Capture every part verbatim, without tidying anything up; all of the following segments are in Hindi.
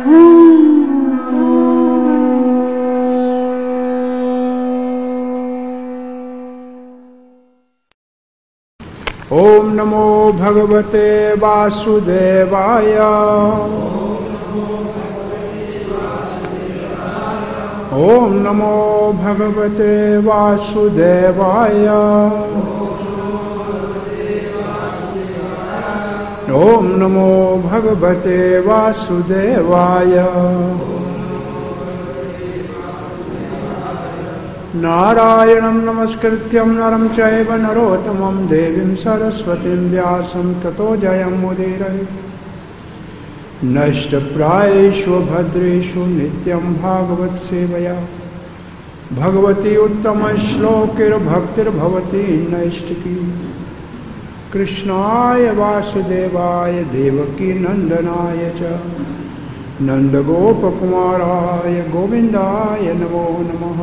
ओम नमो भगवते वासुदेवाय। ओम नमो भगवते वासुदेवाय। ओम नमो भगवते वासुदेवाय। नारायणं नमस्कृत्यं नरं चैव नरोत्तमं देवीं सरस्वतीं व्यासं ततो जयमुदीरयेत्। नष्टप्रायेषु भद्रेषु नित्यं भागवत सेवया भगवती उत्तमश्लोकैर्भक्तिर्भवती नैष्टिकी। कृष्णाय वासुदेवाय देवकी नंदनाय च नंदगोपकुमाराय गोविंदाय नमो नमः।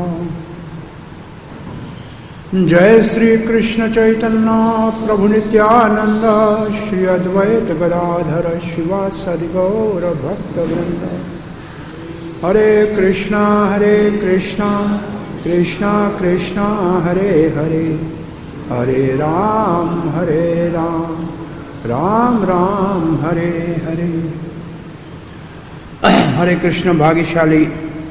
जय श्री कृष्ण चैतन्य प्रभु नित्यानंद श्री अद्वैत गदाधर शिवासादि गौर भक्तवृंद। हरे कृष्णा हरे कृष्णा कृष्णा कृष्णा हरे हरे हरे राम हरे राम राम राम हरे हरे। हरे कृष्ण भाग्यशाली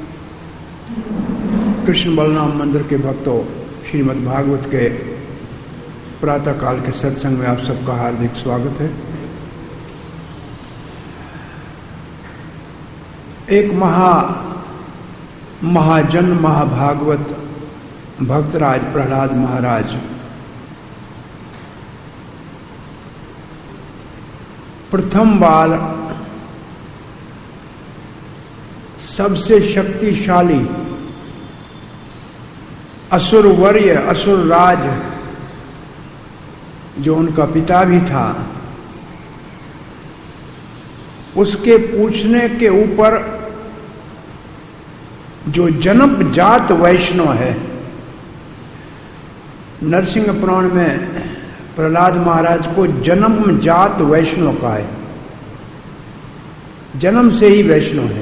कृष्ण बलराम मंदिर के भक्तों, श्रीमद् भागवत के प्रातः काल के सत्संग में आप सबका हार्दिक स्वागत है। एक महा महाजन महाभागवत भक्तराज प्रहलाद महाराज प्रथम बार सबसे शक्तिशाली असुर वर्य असुर राज जो उनका पिता भी था, उसके पूछने के ऊपर जो जन्म जात वैष्णव है, नरसिंह पुराण में प्रहलाद महाराज को जन्म जात वैष्णव कहा है। जन्म से ही वैष्णव है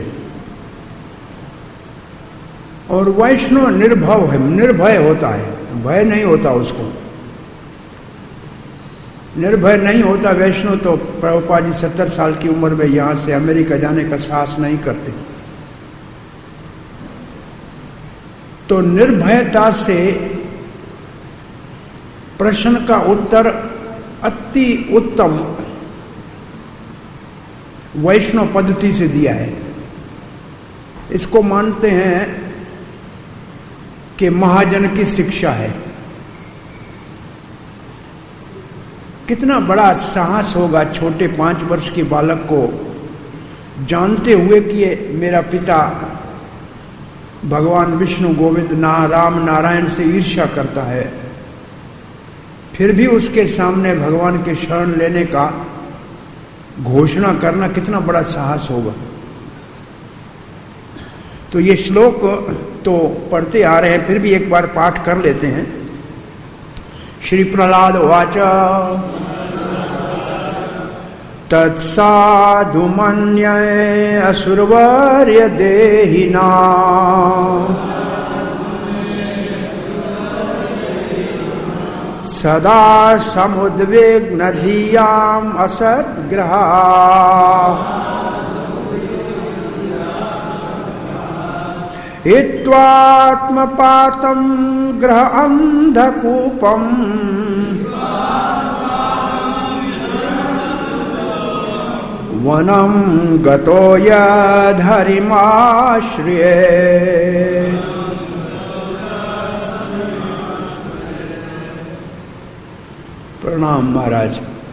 और वैष्णव निर्भव है, निर्भय होता है, भय नहीं होता उसको। निर्भय नहीं होता वैष्णव तो प्रभुपाद जी सत्तर साल की उम्र में यहां से अमेरिका जाने का साहस नहीं करते। तो निर्भयता से प्रश्न का उत्तर अति उत्तम वैष्णव पद्धति से दिया है। इसको मानते हैं कि महाजन की शिक्षा है। कितना बड़ा साहस होगा छोटे पांच वर्ष के बालक को, जानते हुए कि ये मेरा पिता भगवान विष्णु गोविंद ना राम नारायण से ईर्ष्या करता है, फिर भी उसके सामने भगवान के शरण लेने का घोषणा करना कितना बड़ा साहस होगा। तो ये श्लोक तो पढ़ते आ रहे हैं, फिर भी एक बार पाठ कर लेते हैं। श्री प्रहलाद उवाच तत्साधु मन्ये असुरवर्य देहिना सदा समुद्विग्न धियाम् असद्ग्रहा हित्वात्मपातं ग्रह अंधकूपम् वनं गतो यद्धरिमाश्रये। प्रणाम महाराज।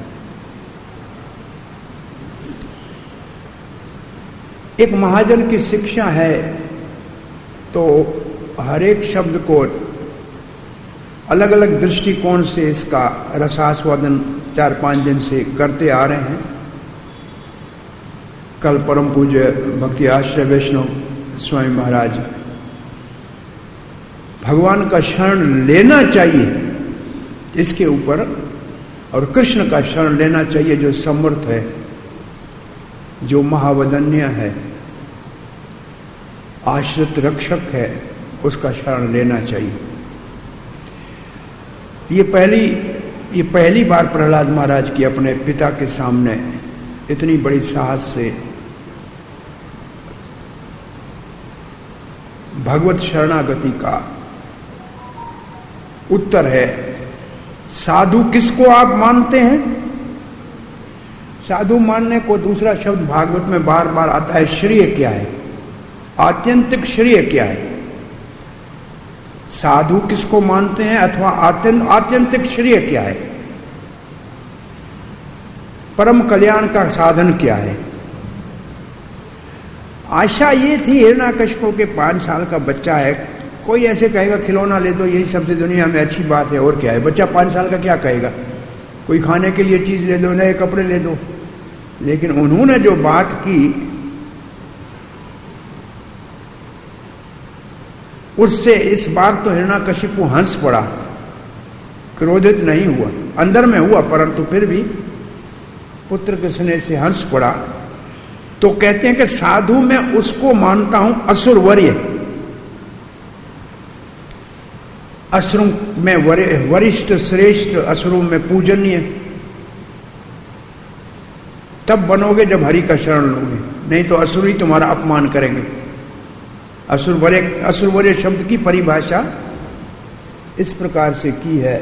एक महाजन की शिक्षा है तो हर एक शब्द को अलग अलग दृष्टिकोण से इसका रसास्वादन चार पांच दिन से करते आ रहे हैं। कल परम पूज्य भक्ति आश्रय वैष्णव स्वामी महाराज भगवान का शरण लेना चाहिए इसके ऊपर, और कृष्ण का शरण लेना चाहिए जो समर्थ है, जो महावदन्य है, आश्रित रक्षक है, उसका शरण लेना चाहिए। ये पहली ये पहली बार प्रहलाद महाराज की अपने पिता के सामने इतनी बड़ी साहस से भगवत शरणागति का उत्तर है। साधु किसको आप मानते हैं? साधु मानने को दूसरा शब्द भागवत में बार बार आता है, श्रेय क्या है, आत्यंतिक श्रेय क्या है। साधु किसको मानते हैं अथवा आत्यंत आत्यंतिक श्रेय क्या है, परम कल्याण का साधन क्या है। आशा ये थी हिरण्यकश्यप के पांच साल का बच्चा है, कोई ऐसे कहेगा खिलौना ले दो, यही सबसे दुनिया में अच्छी बात है, और क्या है। बच्चा पांच साल का क्या कहेगा, कोई खाने के लिए चीज ले दो, नए कपड़े ले दो। लेकिन उन्होंने जो बात की उससे इस बार तो हिरण्यकश्यप हंस पड़ा, क्रोधित नहीं हुआ, अंदर में हुआ परंतु फिर भी पुत्र के स्नेह से हंस पड़ा। तो कहते हैं कि साधु मैं उसको मानता हूं असुरवर्य, असुरों में वरिष्ठ श्रेष्ठ, असुरों में पूजनीय। तब बनोगे जब हरि का शरण लोगे, नहीं तो असुर ही तुम्हारा अपमान करेंगे। असुरवर्य असुरवर्य शब्द की परिभाषा इस प्रकार से की है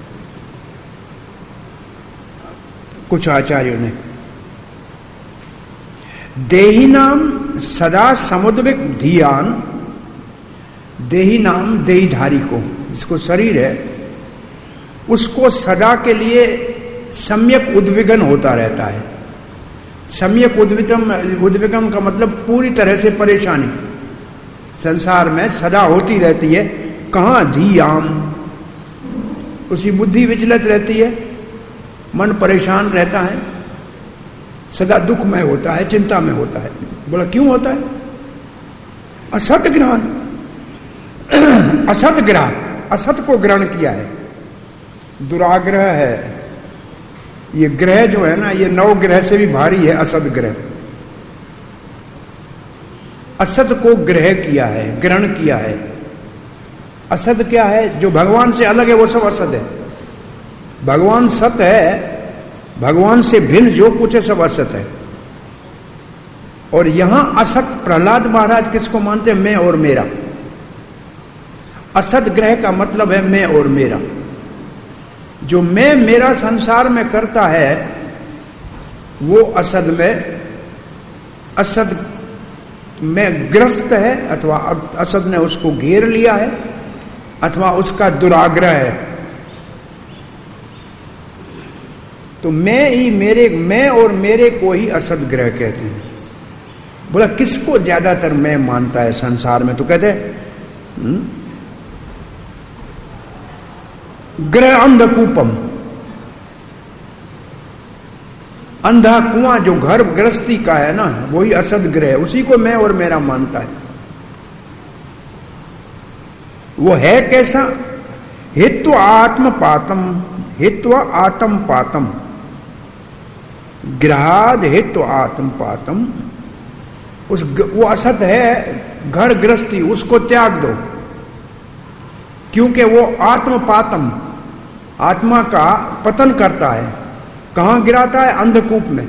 कुछ आचार्यों ने। देही नाम सदा समुद्विक धियान, देही नाम देहीधारी को, जिसको शरीर है, उसको सदा के लिए सम्यक उद्विग्न होता रहता है। सम्यक उद्विग्न उद्विग्न का मतलब पूरी तरह से परेशानी संसार में सदा होती रहती है। कहां? धियाम, उसी बुद्धि विचलित रहती है, मन परेशान रहता है, सदा दुख में होता है, चिंता में होता है। बोला क्यों होता है? असत ग्रहण, असत ग्रह, असत को ग्रहण किया है, दुराग्रह है। ये ग्रह जो है ना, ये नौ ग्रह से भी भारी है असत ग्रह। असत को ग्रह किया है, ग्रहण किया है। असत क्या है? जो भगवान से अलग है वो सब असत है। भगवान सत है, भगवान से भिन्न जो कुछ है सब असत है। और यहां असत प्रहलाद महाराज किसको मानते हैं? मैं और मेरा। असत ग्रह का मतलब है मैं और मेरा। जो मैं मेरा संसार में करता है वो असद में असद में ग्रस्त है, अथवा असद ने उसको घेर लिया है, अथवा उसका दुराग्रह है। तो मैं ही मेरे, मैं और मेरे को ही असद ग्रह कहते हैं। बोला किसको ज्यादातर मैं मानता है संसार में? तो कहते हैं ग्रह अंधकूपम, अंधा कुआं जो घर गृहस्थी का है ना, वही असद ग्रह, उसी को मैं और मेरा मानता है। वो है कैसा? हित्व आत्मपातम, हित्व आत्मपातम, ग्रहाद हित्व आत्मपातम। उस वो असत है घर गृहस्थी, उसको त्याग दो, क्योंकि वो आत्मपातम, आत्मा का पतन करता है। कहां गिराता है? अंधकूप में।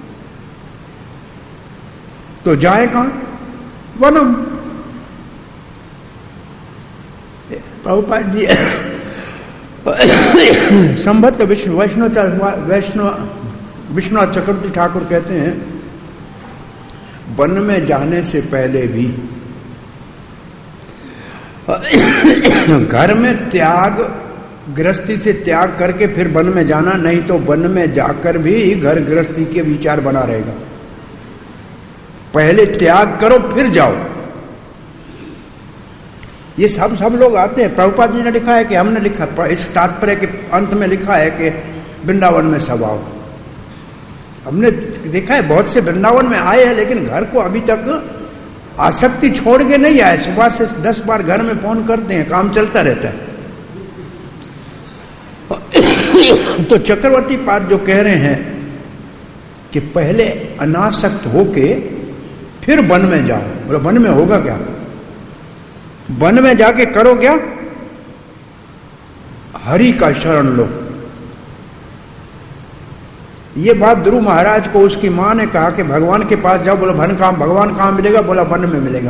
तो जाए कहां? वनम। प्रभुपाद जी संभत विष्णु वैष्णव वैष्णव विश्वनाथ चक्रवर्ती ठाकुर कहते हैं, वन में जाने से पहले भी घर में त्याग, गृहस्थी से त्याग करके फिर वन में जाना, नहीं तो वन में जाकर भी घर गृहस्थी के विचार बना रहेगा। पहले त्याग करो फिर जाओ। ये सब सब लोग आते हैं। प्रभुपाद जी ने लिखा है कि हमने लिखा, इस तात्पर्य के अंत में लिखा है कि वृंदावन में सब आओ। हमने देखा है बहुत से वृंदावन में आए हैं, लेकिन घर को अभी तक आसक्ति छोड़ के नहीं आए। सुबह से दस बार घर में फोन करते हैं, काम चलता रहता है। तो चक्रवर्ती पाद जो कह रहे हैं कि पहले अनासक्त होके फिर वन में जाओ। बोला वन में होगा क्या? वन में जाके करो क्या? हरि का शरण लो। ये बात ध्रुव महाराज को उसकी मां ने कहा कि भगवान के पास जाओ। बोला भन कहां, भगवान कहां मिलेगा? बोला वन में मिलेगा।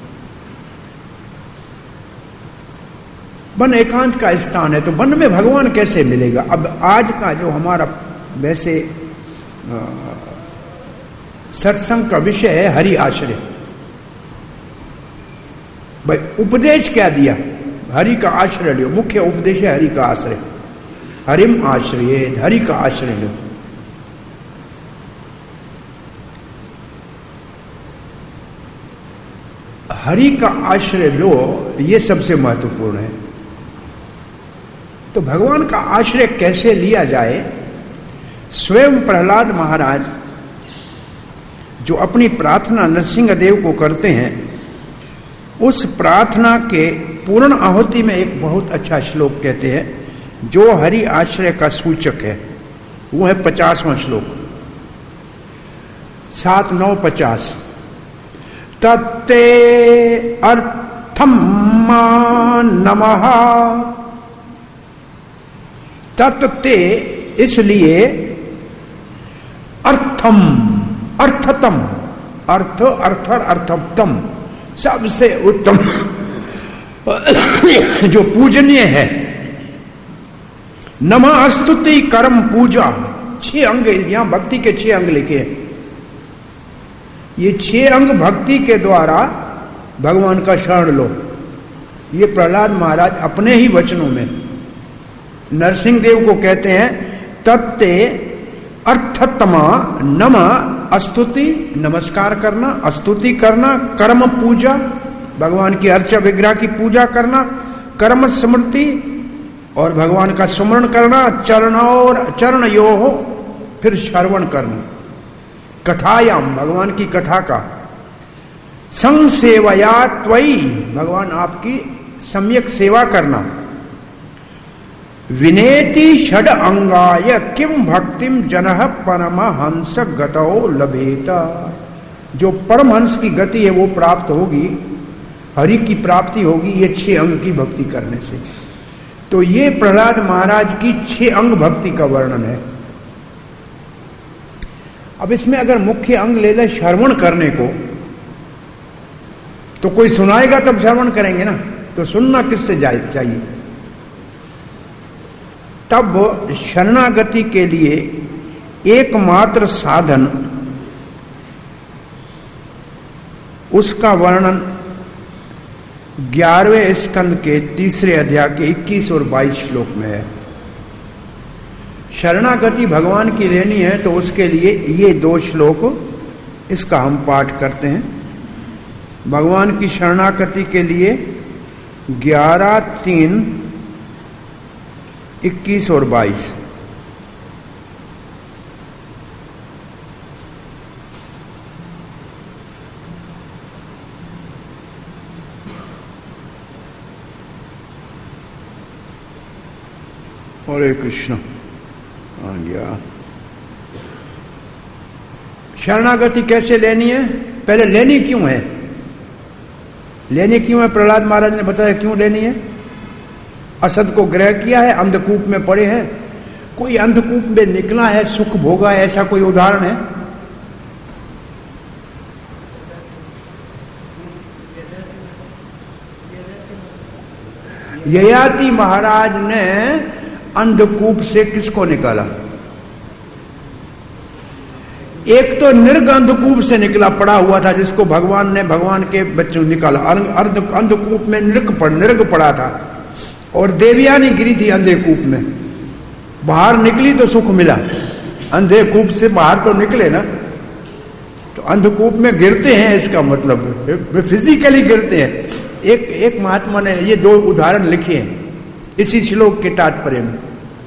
वन एकांत का स्थान है, तो वन में भगवान कैसे मिलेगा? अब आज का जो हमारा वैसे सत्संग का विषय है हरि आश्रय। भाई उपदेश क्या दिया? हरि का आश्रय लो। मुख्य उपदेश है हरि का आश्रय। हरिम आश्रय, हरि का आश्रय लो। हरि का आश्रय लो, ये सबसे महत्वपूर्ण है। तो भगवान का आश्रय कैसे लिया जाए? स्वयं प्रहलाद महाराज जो अपनी प्रार्थना नरसिंहदेव को करते हैं, उस प्रार्थना के पूर्ण आहुति में एक बहुत अच्छा श्लोक कहते हैं जो हरि आश्रय का सूचक है। वो है पचासवां श्लोक, सात नौ पचास। तत्ते अर्थम नमः। तत्ते इसलिए, अर्थम अर्थतम, अर्थ अर्थर अर्थतम, सबसे उत्तम जो पूजनीय है। नमः स्तुति कर्म पूजा, छह अंग, यहां भक्ति के छह अंग लिखे हैं। ये छह अंग भक्ति के द्वारा भगवान का शरण लो। ये प्रहलाद महाराज अपने ही वचनों में नरसिंह देव को कहते हैं। तत्ते अर्थतमा नमः, स्तुति नमस्कार करना, स्तुति करना, कर्म पूजा भगवान की अर्चा विग्रह की पूजा करना, कर्म स्मृति और भगवान का स्मरण करना, चरण और चरण यो हो, फिर श्रवण करना, कथायाम भगवान की कथा का, संसेवया त्वयि भगवान आपकी सम्यक सेवा करना, विनेति षड अंगाय किम भक्तिम जनः परमहंस गतो लभेता। जो परमहंस की गति है वो प्राप्त होगी, हरि की प्राप्ति होगी ये छह अंग की भक्ति करने से। तो ये प्रहलाद महाराज की छह अंग भक्ति का वर्णन है। अब इसमें अगर मुख्य अंग ले ले श्रवण करने को, तो कोई सुनाएगा तब श्रवण करेंगे ना, तो सुनना किससे जाए चाहिए? तब शरणागति के लिए एकमात्र साधन, उसका वर्णन ग्यारहवें स्कंद के तीसरे अध्याय के इक्कीस और बाईस श्लोक में है। शरणागति भगवान की लेनी है तो उसके लिए ये दो श्लोक इसका हम पाठ करते हैं। भगवान की शरणागति के लिए ग्यारह तीन इक्कीस और बाईस। हरे कृष्ण। आ गया। शरणागति कैसे लेनी है? पहले लेनी क्यों है? लेनी क्यों है? प्रहलाद महाराज ने बताया क्यों लेनी है। असद को ग्रह किया है, अंधकूप में पड़े हैं। कोई अंधकूप में निकला है, सुख भोगा है, ऐसा कोई उदाहरण है? ययाति महाराज ने अंधकूप से किसको निकाला? एक तो निर्ग अंधकूप से निकला, पड़ा हुआ था, जिसको भगवान ने भगवान के बच्चों निकाला। अर्ध अंधकूप में नृग पड़ नृग पड़ा था और देवयानी गिरी थी अंधेकूप में। बाहर निकली तो सुख मिला, अंधेकूप से बाहर तो निकले ना। तो अंधकूप में गिरते हैं, इसका मतलब वे फिजिकली गिरते हैं। एक एक महात्मा ने ये दो उदाहरण लिखे हैं इसी श्लोक के तात्पर्य में।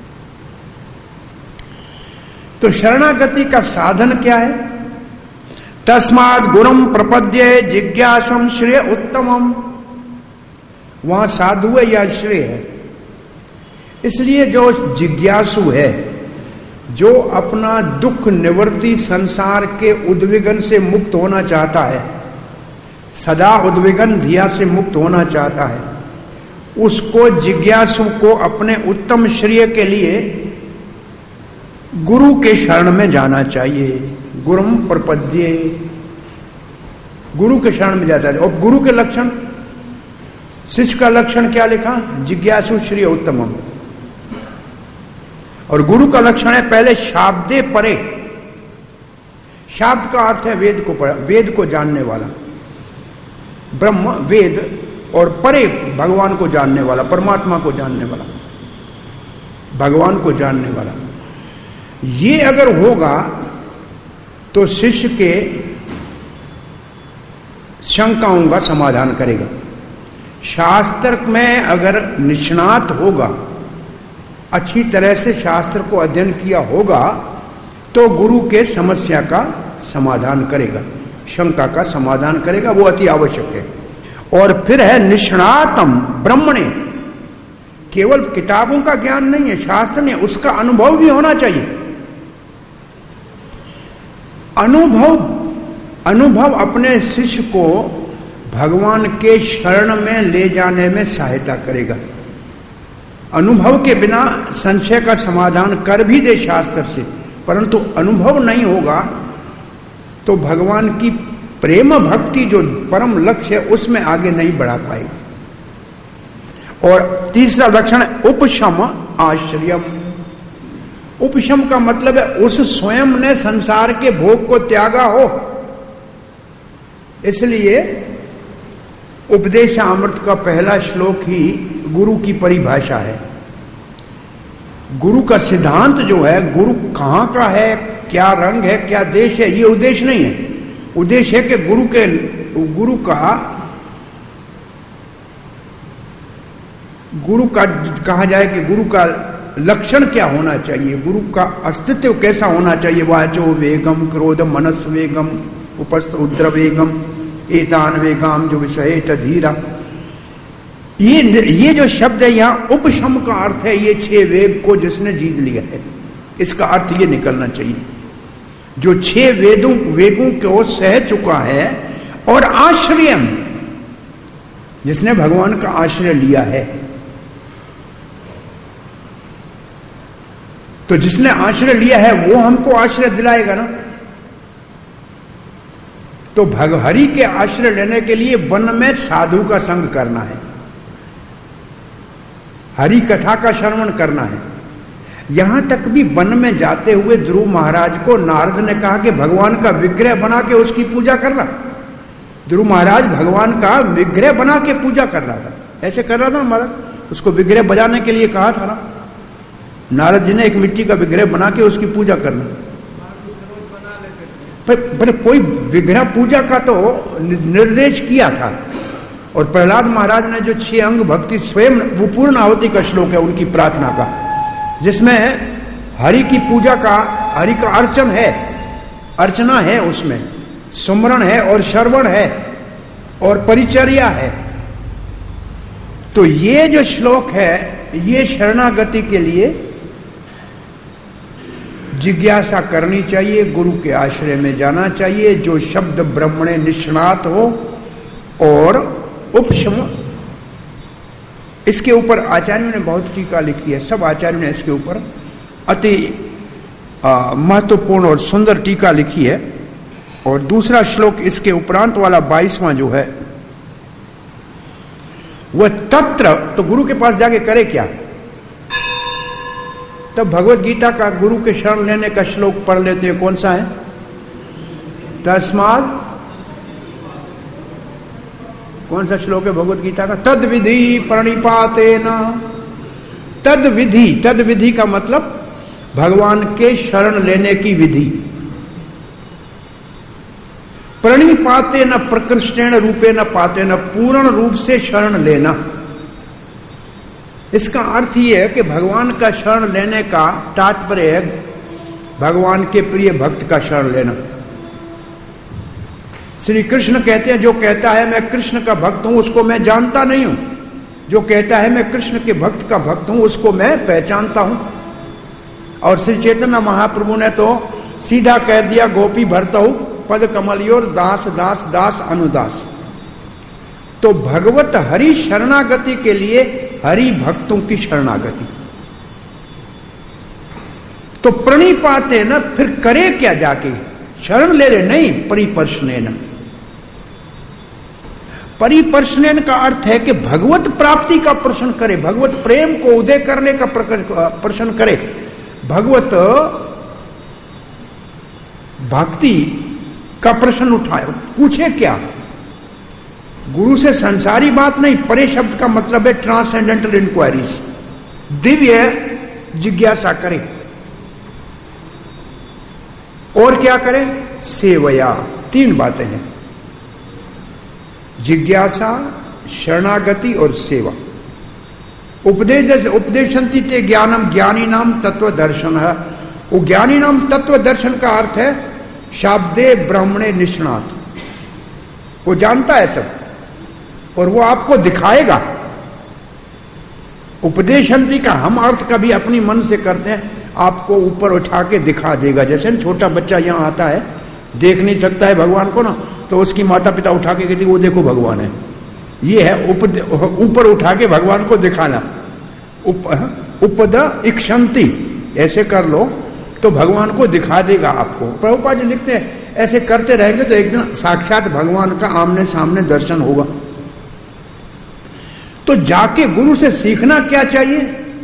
तो शरणागति का साधन क्या है? तस्मात् गुरुम प्रपद्ये जिज्ञासम श्रेय उत्तमम। वहां साधु है या श्रेय है? इसलिए जो जिज्ञासु है, जो अपना दुख निवृत्ति संसार के उद्विग्न से मुक्त होना चाहता है, सदा उद्विग्न धिया से मुक्त होना चाहता है, उसको जिज्ञासु को अपने उत्तम श्रेय के लिए गुरु के शरण में जाना चाहिए। गुरुम प्रपद्ये, गुरु के शरण में जाता है। और गुरु के लक्षण, शिष्य का लक्षण क्या लिखा? जिज्ञासु श्रेय उत्तमम। और गुरु का लक्षण है पहले शाब्दे परे। शाब्द का अर्थ है वेद को पढ़ा, वेद को जानने वाला, ब्रह्म वेद, और परे भगवान को जानने वाला, परमात्मा को जानने वाला, भगवान को जानने वाला। ये अगर होगा तो शिष्य के शंकाओं का समाधान करेगा। शास्त्र में अगर निष्णात होगा, अच्छी तरह से शास्त्र को अध्ययन किया होगा, तो गुरु के समस्या का समाधान करेगा, शंका का समाधान करेगा। वो अति आवश्यक है। और फिर है निष्णातम ब्रह्मणे, केवल किताबों का ज्ञान नहीं है, शास्त्र नहीं, उसका अनुभव भी होना चाहिए। अनुभव अनुभव अपने शिष्य को भगवान के शरण में ले जाने में सहायता करेगा। अनुभव के बिना संशय का समाधान कर भी दे शास्त्र से, परंतु अनुभव नहीं होगा तो भगवान की प्रेम भक्ति जो परम लक्ष्य है उसमें आगे नहीं बढ़ा पाएगा। और तीसरा लक्षण है उपशम आश्रयम। उपशम का मतलब है उस स्वयं ने संसार के भोग को त्यागा हो। इसलिए उपदेशामृत का पहला श्लोक ही गुरु की परिभाषा है। गुरु का सिद्धांत जो है, गुरु कहां का है, क्या रंग है, क्या देश है, ये उद्देश्य नहीं है। उद्देश्य है कि गुरु के गुरु का गुरु का कहा जाए कि गुरु का लक्षण क्या होना चाहिए, गुरु का अस्तित्व कैसा होना चाहिए। वाचो वेगम, क्रोध मनस वेगम, उपस्थ उद्र वेगम, एतान वेगाम जो विषय धीरा। ये ये जो शब्द है यहाँ उपशम का अर्थ है ये छह वेग को जिसने जीत लिया है, इसका अर्थ ये निकलना चाहिए। जो छह वेदों वेगों को सह चुका है, और आश्रयम, जिसने भगवान का आश्रय लिया है। तो जिसने आश्रय लिया है वो हमको आश्रय दिलाएगा ना। तो भगहरि के आश्रय लेने के लिए वन में साधु का संग करना है, हरि कथा का श्रवण करना है। यहां तक भी वन में जाते हुए ध्रुव महाराज को नारद ने कहा कि भगवान का विग्रह बना के उसकी पूजा करना। ध्रुव महाराज भगवान का विग्रह बना के पूजा कर रहा था, ऐसे कर रहा था महाराज, उसको विग्रह बजाने के लिए कहा था ना नारद जी ने, एक मिट्टी का विग्रह बना के उसकी पूजा करना। पर, पर कोई विग्रह पूजा का तो निर्देश किया था। और प्रहलाद महाराज ने जो छह अंग भक्ति स्वयं, वो पूर्ण आहुति का श्लोक है उनकी प्रार्थना का, जिसमें हरि की पूजा का, हरि का अर्चन है, अर्चना है, उसमें सुमरण है और श्रवण है और परिचर्या है। तो ये जो श्लोक है ये शरणागति के लिए जिज्ञासा करनी चाहिए, गुरु के आश्रय में जाना चाहिए, जो शब्द ब्रह्मणे निष्णात हो। और उपशम, इसके ऊपर आचार्यों ने बहुत टीका लिखी है, सब आचार्यों ने इसके ऊपर अति महत्वपूर्ण और सुंदर टीका लिखी है। और दूसरा श्लोक इसके उपरांत वाला बाईसवां जो है वह तत्र, तो गुरु के पास जाके करे क्या? तब भगवत गीता का गुरु के शरण लेने का श्लोक पढ़ लेते हैं। कौन सा है? तस्माद, कौन सा श्लोक है भगवत गीता का? तद विधि प्रणिपातेन। तद विधि, तद विधि का मतलब भगवान के शरण लेने की विधि। प्रणिपातेन प्रकृष्टेन रूपेण पातेन, पूर्ण रूप से शरण लेना। इसका अर्थ यह है कि भगवान का शरण लेने का तात्पर्य है भगवान के प्रिय भक्त का शरण लेना। श्री कृष्ण कहते हैं जो कहता है मैं कृष्ण का भक्त हूं उसको मैं जानता नहीं हूं, जो कहता है मैं कृष्ण के भक्त का भक्त हूं उसको मैं पहचानता हूं। और श्री चैतन्य महाप्रभु ने तो सीधा कह दिया, गोपी भरतहु पद कमलियोर दास दास दास अनुदास। तो भगवत हरि शरणागति के लिए हरि भक्तों की शरणागति। तो प्रणिपाते न, फिर करे क्या जाके? शरण ले ले नहीं, परिपर्शनेन। परिपर्शनेन का अर्थ है कि भगवत प्राप्ति का प्रश्न करे, भगवत प्रेम को उदय करने का प्रश्न करे, भगवत भक्ति का प्रश्न उठाए। पूछे क्या? गुरु से संसारी बात नहीं, परे शब्द का मतलब है ट्रांसेंडेंटल इंक्वायरीज, दिव्य जिज्ञासा करे। और क्या करे? सेवया। तीन बातें हैं, जिज्ञासा, शरणागति और सेवा। उपदेश उपदेशंति ते ज्ञानम, ज्ञानी नाम तत्व दर्शन है। वो ज्ञानी नाम तत्व दर्शन का अर्थ है शाब्दे ब्राह्मणे निष्णात, वो जानता है सब और वो आपको दिखाएगा। उपदेशंति का हम अर्थ कभी अपनी मन से करते हैं, आपको ऊपर उठा के दिखा देगा। जैसे छोटा बच्चा यहां आता है, देख नहीं सकता है भगवान को ना, तो उसकी माता पिता उठा के कहती वो देखो भगवान है। ये है ऊपर उठा के भगवान को दिखाना। उप, उपद इक्षंति, ऐसे कर लो तो भगवान को दिखा देगा आपको। प्रभुपाद जी लिखते हैं ऐसे करते रहेंगे तो एक दिन साक्षात भगवान का आमने सामने दर्शन होगा। तो जाके गुरु से सीखना क्या चाहिए?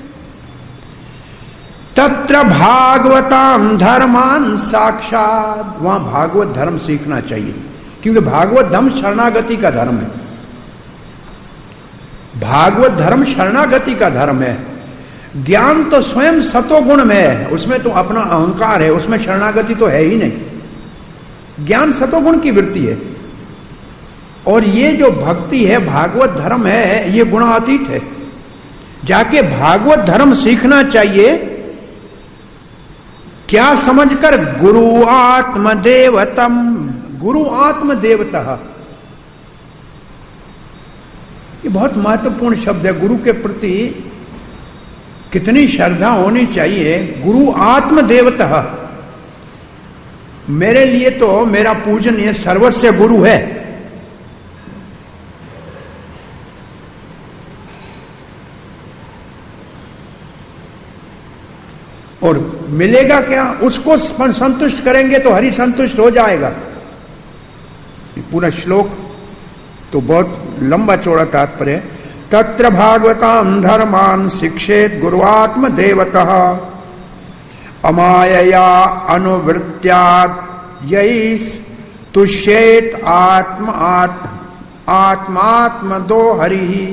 तत्र भागवताम धर्मान साक्षात, वहां भागवत धर्म सीखना चाहिए, क्योंकि भागवत धर्म शरणागति का धर्म है। भागवत धर्म शरणागति का धर्म है। ज्ञान तो स्वयं सतोगुण में है, उसमें तो अपना अहंकार है, उसमें शरणागति तो है ही नहीं। ज्ञान सतोगुण की वृत्ति है। और ये जो भक्ति है, भागवत धर्म है, ये गुणातीत है। जाके भागवत धर्म सीखना चाहिए। क्या समझकर? गुरु आत्मदेवतम, गुरु आत्मदेवतः। ये बहुत महत्वपूर्ण शब्द है। गुरु के प्रति कितनी श्रद्धा होनी चाहिए। गुरु आत्मदेवतः, मेरे लिए तो मेरा पूजन ये सर्वस्व गुरु है। और मिलेगा क्या? उसको संतुष्ट करेंगे तो हरि संतुष्ट हो जाएगा। पूरा श्लोक तो बहुत लंबा चौड़ा तात्पर्य है। तत्र भागवताम धर्मान शिक्षेत गुरुआत्म देवतः अमायया अनुवृत्त्यात् यैष तुष्येत आत्म आत्म आत्मात्म दो हरि,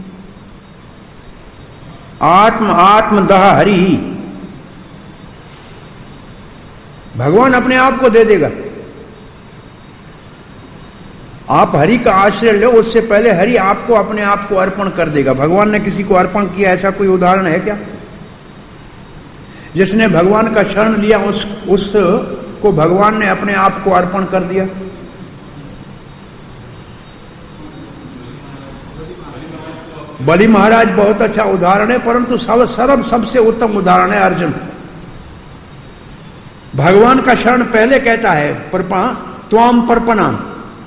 आत्म आत्म दह हरि। भगवान अपने आप को दे देगा। आप हरि का आश्रय लो, उससे पहले हरि आपको अपने आप को अर्पण कर देगा। भगवान ने किसी को अर्पण किया, ऐसा कोई उदाहरण है क्या? जिसने भगवान का शरण लिया उस उसको भगवान ने अपने आप को अर्पण कर दिया। बलि महाराज बहुत अच्छा उदाहरण है, परंतु सब सर्व सबसे उत्तम उदाहरण है अर्जुन। भगवान का शरण पहले कहता है, परपा त्वाम परपनाम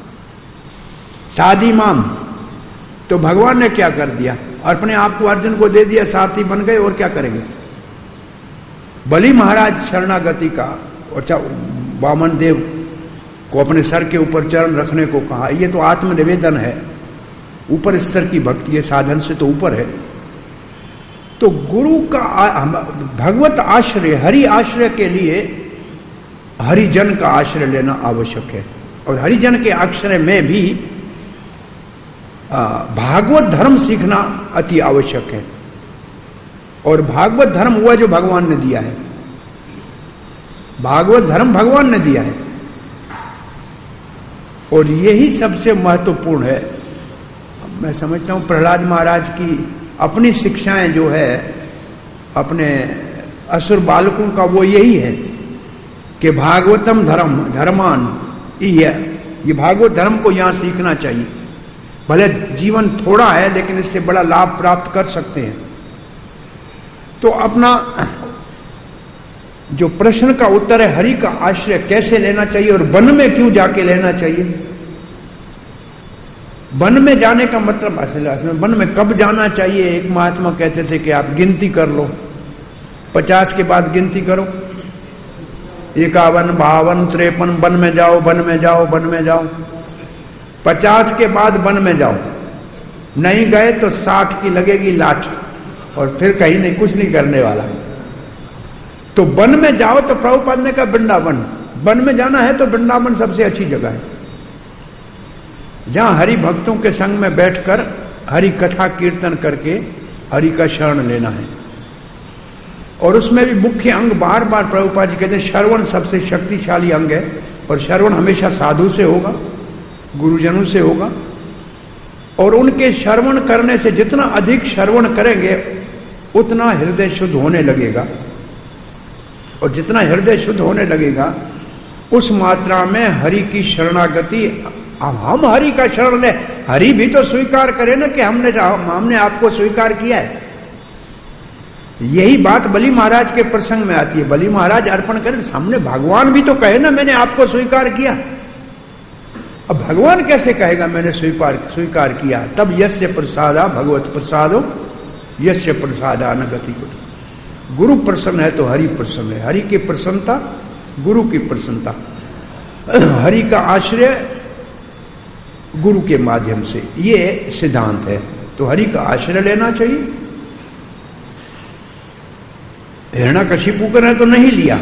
साधी माम। तो भगवान ने क्या कर दिया? अपने आप को अर्जुन को दे दिया, साथी बन गए। और क्या करेंगे? बलि महाराज शरणागति का, अच्छा वामन देव को अपने सर के ऊपर चरण रखने को कहा। ये तो आत्मनिवेदन है, ऊपर स्तर की भक्ति है, साधन से तो ऊपर है। तो गुरु का भगवत आश्रय, हरि आश्रय के लिए हरिजन का आश्रय लेना आवश्यक है। और हरिजन के आश्रय में भी भागवत धर्म सीखना अति आवश्यक है। और भागवत धर्म हुआ जो भगवान ने दिया है। भागवत धर्म भगवान ने दिया है और यही सबसे महत्वपूर्ण है। मैं समझता हूं प्रहलाद महाराज की अपनी शिक्षाएं जो है अपने असुर बालकों का, वो यही है कि भागवतम धर्म धर्मान, ये भागवत धर्म को यहां सीखना चाहिए। भले जीवन थोड़ा है लेकिन इससे बड़ा लाभ प्राप्त कर सकते हैं। तो अपना जो प्रश्न का उत्तर है, हरि का आश्रय कैसे लेना चाहिए और वन में क्यों जाके लेना चाहिए, वन में जाने का मतलब असल असल में वन में कब जाना चाहिए? एक महात्मा कहते थे कि आप गिनती कर लो, पचास के बाद गिनती करो, इक्यावन बावन तिरपन, वन में जाओ वन में जाओ वन में जाओ। पचास के बाद वन में जाओ, नहीं गए तो साठ की लगेगी लाठ, और फिर कहीं नहीं, कुछ नहीं करने वाला। तो वन में जाओ तो प्रभुपाद ने कहा वृंदावन, वन में जाना है तो वृंदावन सबसे अच्छी जगह है, जहां हरि भक्तों के संग में बैठकर हरि कथा कीर्तन करके हरि का शरण लेना है। और उसमें भी मुख्य अंग बार बार प्रभुपाद जी कहते हैं श्रवण सबसे शक्तिशाली अंग है, और श्रवण हमेशा साधु से होगा, गुरुजनों से होगा। और उनके श्रवण करने से जितना अधिक श्रवण करेंगे उतना हृदय शुद्ध होने लगेगा, और जितना हृदय शुद्ध होने लगेगा उस मात्रा में हरि की शरणागति। अब हम हरि का शरण ले, हरि भी तो स्वीकार करे ना कि हमने हमने आपको स्वीकार किया है। यही बात बलि महाराज के प्रसंग में आती है। बलि महाराज अर्पण करें, सामने भगवान भी तो कहे ना मैंने आपको स्वीकार किया। अब भगवान कैसे कहेगा मैंने स्वीकार स्वीकार किया? तब यस्य प्रसादा भगवत प्रसादो यस्य प्रसादा न गति कुछ। गुरु प्रसन्न है तो हरि प्रसन्न है, हरि की प्रसन्नता गुरु की प्रसन्नता, हरि का आश्रय गुरु के माध्यम से, ये सिद्धांत है। तो हरि का आश्रय लेना चाहिए। हिरण्यकशिपु ने तो नहीं लिया,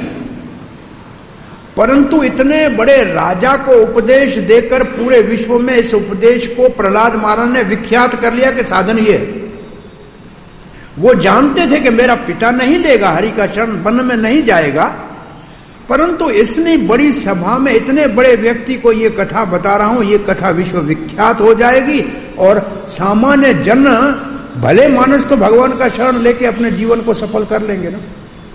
परंतु इतने बड़े राजा को उपदेश देकर पूरे विश्व में इस उपदेश को प्रहलाद महाराज ने विख्यात कर लिया कि साधन ये। वो जानते थे कि मेरा पिता नहीं लेगा हरि का शरण, वन में नहीं जाएगा, परंतु इतनी बड़ी सभा में इतने बड़े व्यक्ति को ये कथा बता रहा हूं, ये कथा विश्व विख्यात हो जाएगी, और सामान्य जन भले मानस तो भगवान का शरण लेके अपने जीवन को सफल कर लेंगे ना।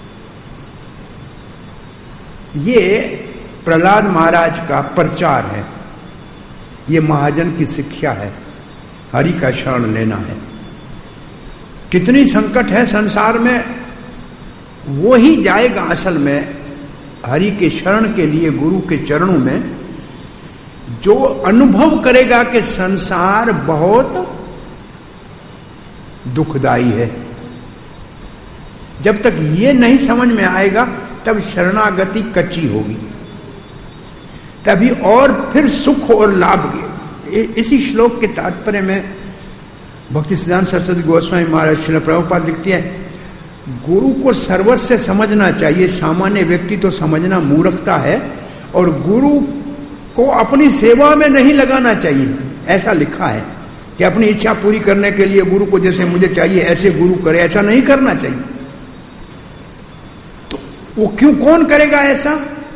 ये प्रहलाद महाराज का प्रचार है, ये महाजन की शिक्षा है, हरि का शरण लेना है। कितनी संकट है संसार में, वो ही जाएगा असल में हरि के शरण के लिए गुरु के चरणों में, जो अनुभव करेगा कि संसार बहुत दुखदाई है। जब तक ये नहीं समझ में आएगा तब शरणागति कच्ची होगी, तभी और फिर सुख और लाभ। इसी श्लोक के तात्पर्य में भक्ति सिद्धांत सरस्वती गोस्वामी महाराज श्रील प्रभुपाद लिखते हैं, गुरु को सर्वस्व समझना चाहिए, सामान्य व्यक्ति तो समझना मूर्खता है, और गुरु को अपनी सेवा में नहीं लगाना चाहिए। ऐसा लिखा है कि अपनी इच्छा पूरी करने के लिए गुरु को जैसे मुझे चाहिए ऐसे गुरु करे, ऐसा नहीं करना चाहिए। तो वो क्यों, कौन करेगा ऐसा?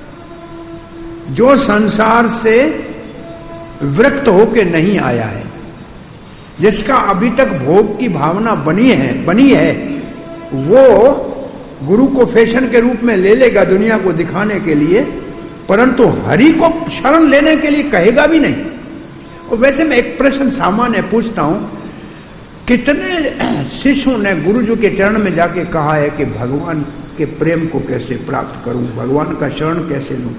जो संसार से विरक्त होके नहीं आया है, जिसका अभी तक भोग की भावना बनी है बनी है वो गुरु को फैशन के रूप में ले लेगा दुनिया को दिखाने के लिए, परंतु हरि को शरण लेने के लिए कहेगा भी नहीं। और वैसे मैं एक प्रश्न सामान्य पूछता हूं, कितने शिष्यों ने गुरु जी के चरण में जाके कहा है कि भगवान के प्रेम को कैसे प्राप्त करूं, भगवान का शरण कैसे लूं?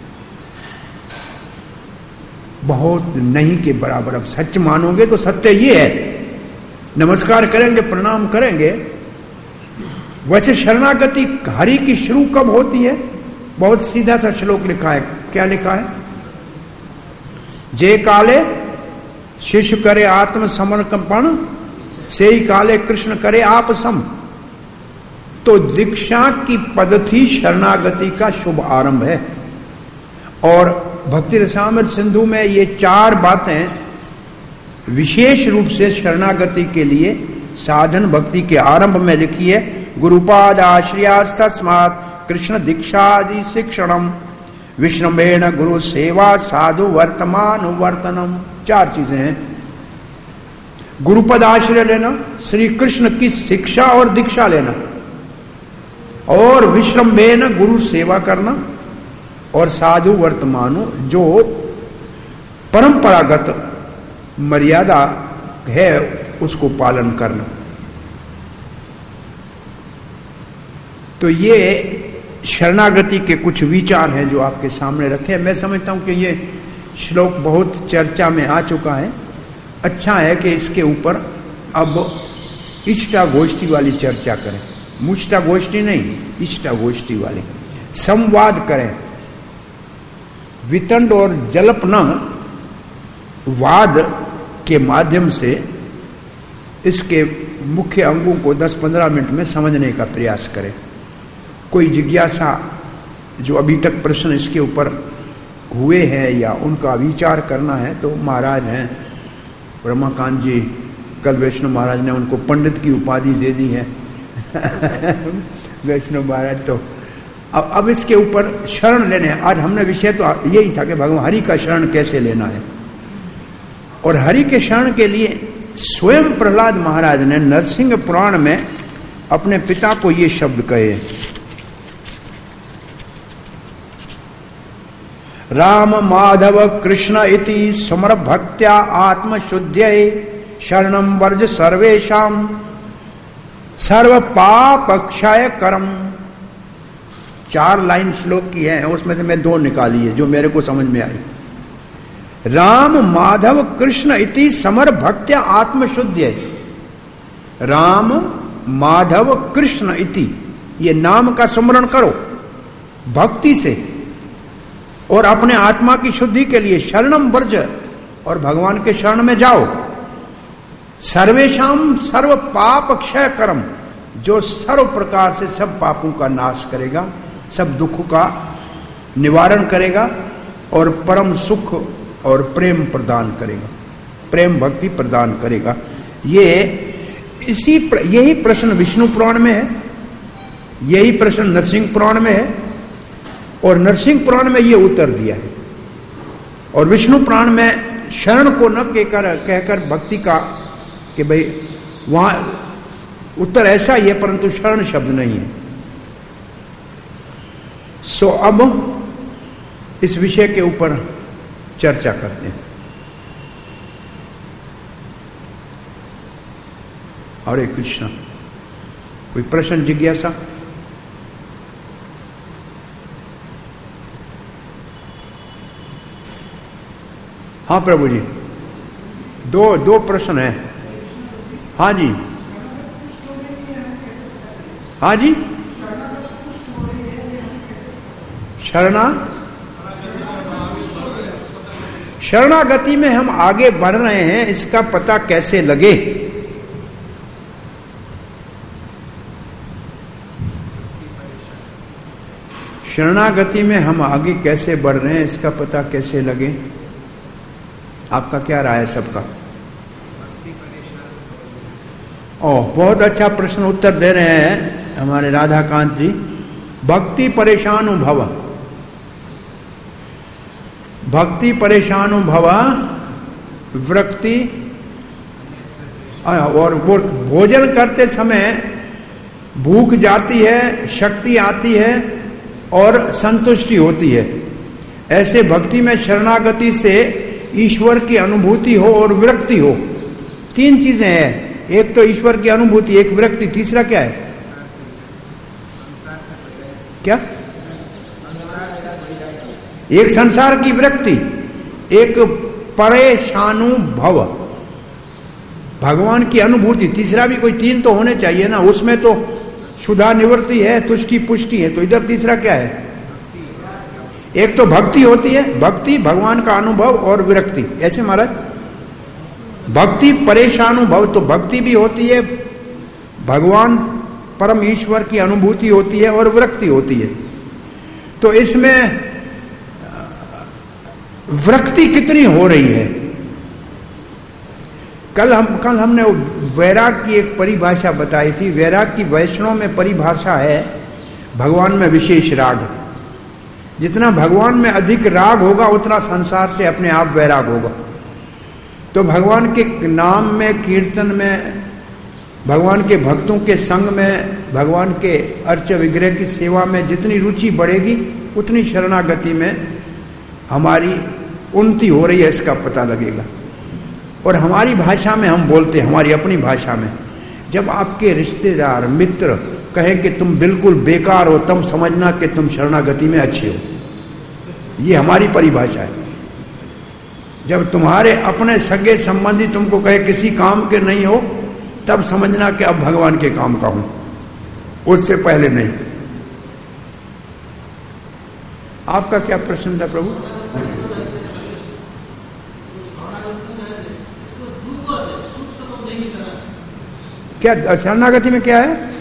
बहुत नहीं के बराबर। अब सच मानोगे तो सत्य ये है, नमस्कार करेंगे प्रणाम करेंगे। वैसे शरणागति हरि की शुरू कब होती है? बहुत सीधा सा श्लोक लिखा है। क्या लिखा है? जे काले शिष्य करे आत्म समर्पण, से ही काले कृष्ण करे आप सम। तो दीक्षा की पद्धति शरणागति का शुभ आरंभ है। और भक्ति रसामृत सिंधु में ये चार बातें विशेष रूप से शरणागति के लिए साधन भक्ति के आरंभ में लिखी है। गुरुपाद आश्रयास्तस्मात् कृष्ण दीक्षादि शिक्षणम विष्णुमेण गुरु सेवा साधु वर्तमान वर्तनम। चार चीजें हैं। गुरुपद आश्रय लेना, श्री कृष्ण की शिक्षा और दीक्षा लेना, और विष्णुमेण गुरु सेवा करना, और साधु वर्तमानो जो परंपरागत मर्यादा है उसको पालन करना। तो ये शरणागति के कुछ विचार हैं जो आपके सामने रखे। मैं समझता हूं कि ये श्लोक बहुत चर्चा में आ चुका है, अच्छा है कि इसके ऊपर अब इष्टा गोष्ठी वाली चर्चा करें। मुष्टा गोष्ठी नहीं, इष्टा गोष्ठी वाली संवाद करें। वितंड और जल्पना वाद के माध्यम से इसके मुख्य अंगों को दस पंद्रह मिनट में समझने का प्रयास करें। कोई जिज्ञासा जो अभी तक प्रश्न इसके ऊपर हुए हैं या उनका विचार करना है तो महाराज हैं ब्रह्माकांत जी, कल वैष्णव महाराज ने उनको पंडित की उपाधि दे दी है वैष्णव महाराज। तो अब अब इसके ऊपर शरण लेने, आज हमने विषय तो यही था कि भगवान हरि का शरण कैसे लेना है। और हरि के शरण के लिए स्वयं प्रहलाद महाराज ने नरसिंह पुराण में अपने पिता को ये शब्द कहे, राम माधव कृष्ण इति समर भक्त्या आत्मशुद्ध्यै शरणम वर्ज सर्वेशाम सर्व पाप क्षय करम। चार लाइन श्लोक की है, उसमें से मैं दो निकाली है जो मेरे को समझ में आई। राम माधव कृष्ण इति समर भक्त्या आत्मशुद्ध्यै। राम माधव कृष्ण इति, ये नाम का स्मरण करो भक्ति से और अपने आत्मा की शुद्धि के लिए शरणम वर्ज, और भगवान के शरण में जाओ। सर्वेशाम सर्व पाप क्षय करम, जो सर्व प्रकार से सब पापों का नाश करेगा, सब दुख का निवारण करेगा और परम सुख और प्रेम प्रदान करेगा, प्रेम भक्ति प्रदान करेगा। ये इसी प्र, यही प्रश्न विष्णु पुराण में है, यही प्रश्न नरसिंह पुराण में है और नरसिंह पुराण में ये उत्तर दिया है। और विष्णु पुराण में शरण को न कहकर कहकर भक्ति का कि भाई वहां उत्तर ऐसा ही है परंतु शरण शब्द नहीं है। सो अब इस विषय के ऊपर चर्चा करते हैं। हरे कृष्ण। कोई प्रश्न जिज्ञासा? हाँ प्रभु जी, दो दो प्रश्न है। हाँ जी, हाँ जी। शरणा शरणागति में हम आगे बढ़ रहे हैं, इसका पता कैसे लगे? शरणागति में हम आगे कैसे बढ़ रहे हैं, इसका पता कैसे लगे? आपका क्या राय है सबका? ओह, बहुत अच्छा प्रश्न उत्तर दे रहे हैं हमारे राधाकांत जी। भक्ति परेशान भव, भक्ति परेशान भव विरक्ति, और वो भोजन करते समय भूख जाती है, शक्ति आती है और संतुष्टि होती है। ऐसे भक्ति में शरणागति से ईश्वर की अनुभूति हो और विरक्ति हो। तीन चीजें हैं, एक तो ईश्वर की अनुभूति, एक विरक्ति, तीसरा क्या है? क्या? एक संसार की विरक्ति, एक परेशानुभव, भगवान की अनुभूति, तीसरा भी कोई तीन तो होने चाहिए ना। उसमें तो शुद्धा निवृत्ति है, तुष्टि पुष्टि है, तो इधर तीसरा क्या है? एक तो भक्ति होती है, भक्ति भगवान का अनुभव और विरक्ति। ऐसे महाराज भक्ति परेशानुभव, तो भक्ति भी होती है, भगवान परम ईश्वर की अनुभूति होती है और विरक्ति होती है। तो इसमें विरक्ति कितनी हो रही है? कल हम कल हमने वैराग की एक परिभाषा बताई थी। वैराग की वैष्णव में परिभाषा है भगवान में विशेष राग। जितना भगवान में अधिक राग होगा उतना संसार से अपने आप वैराग होगा। तो भगवान के नाम में, कीर्तन में, भगवान के भक्तों के संग में, भगवान के अर्च विग्रह की सेवा में जितनी रुचि बढ़ेगी उतनी शरणागति में हमारी उन्नति हो रही है, इसका पता लगेगा। और हमारी भाषा में हम बोलते हैं, हमारी अपनी भाषा में, जब आपके रिश्तेदार मित्र कहें कि तुम बिल्कुल बेकार हो, तब समझना कि तुम शरणागति में अच्छे हो। ये हमारी परिभाषा है। जब तुम्हारे अपने सगे संबंधी तुमको कहे किसी काम के नहीं हो, तब समझना कि अब भगवान के काम का हूं, उससे पहले नहीं। आपका क्या प्रश्न था प्रभु? क्या शरणागति में क्या है?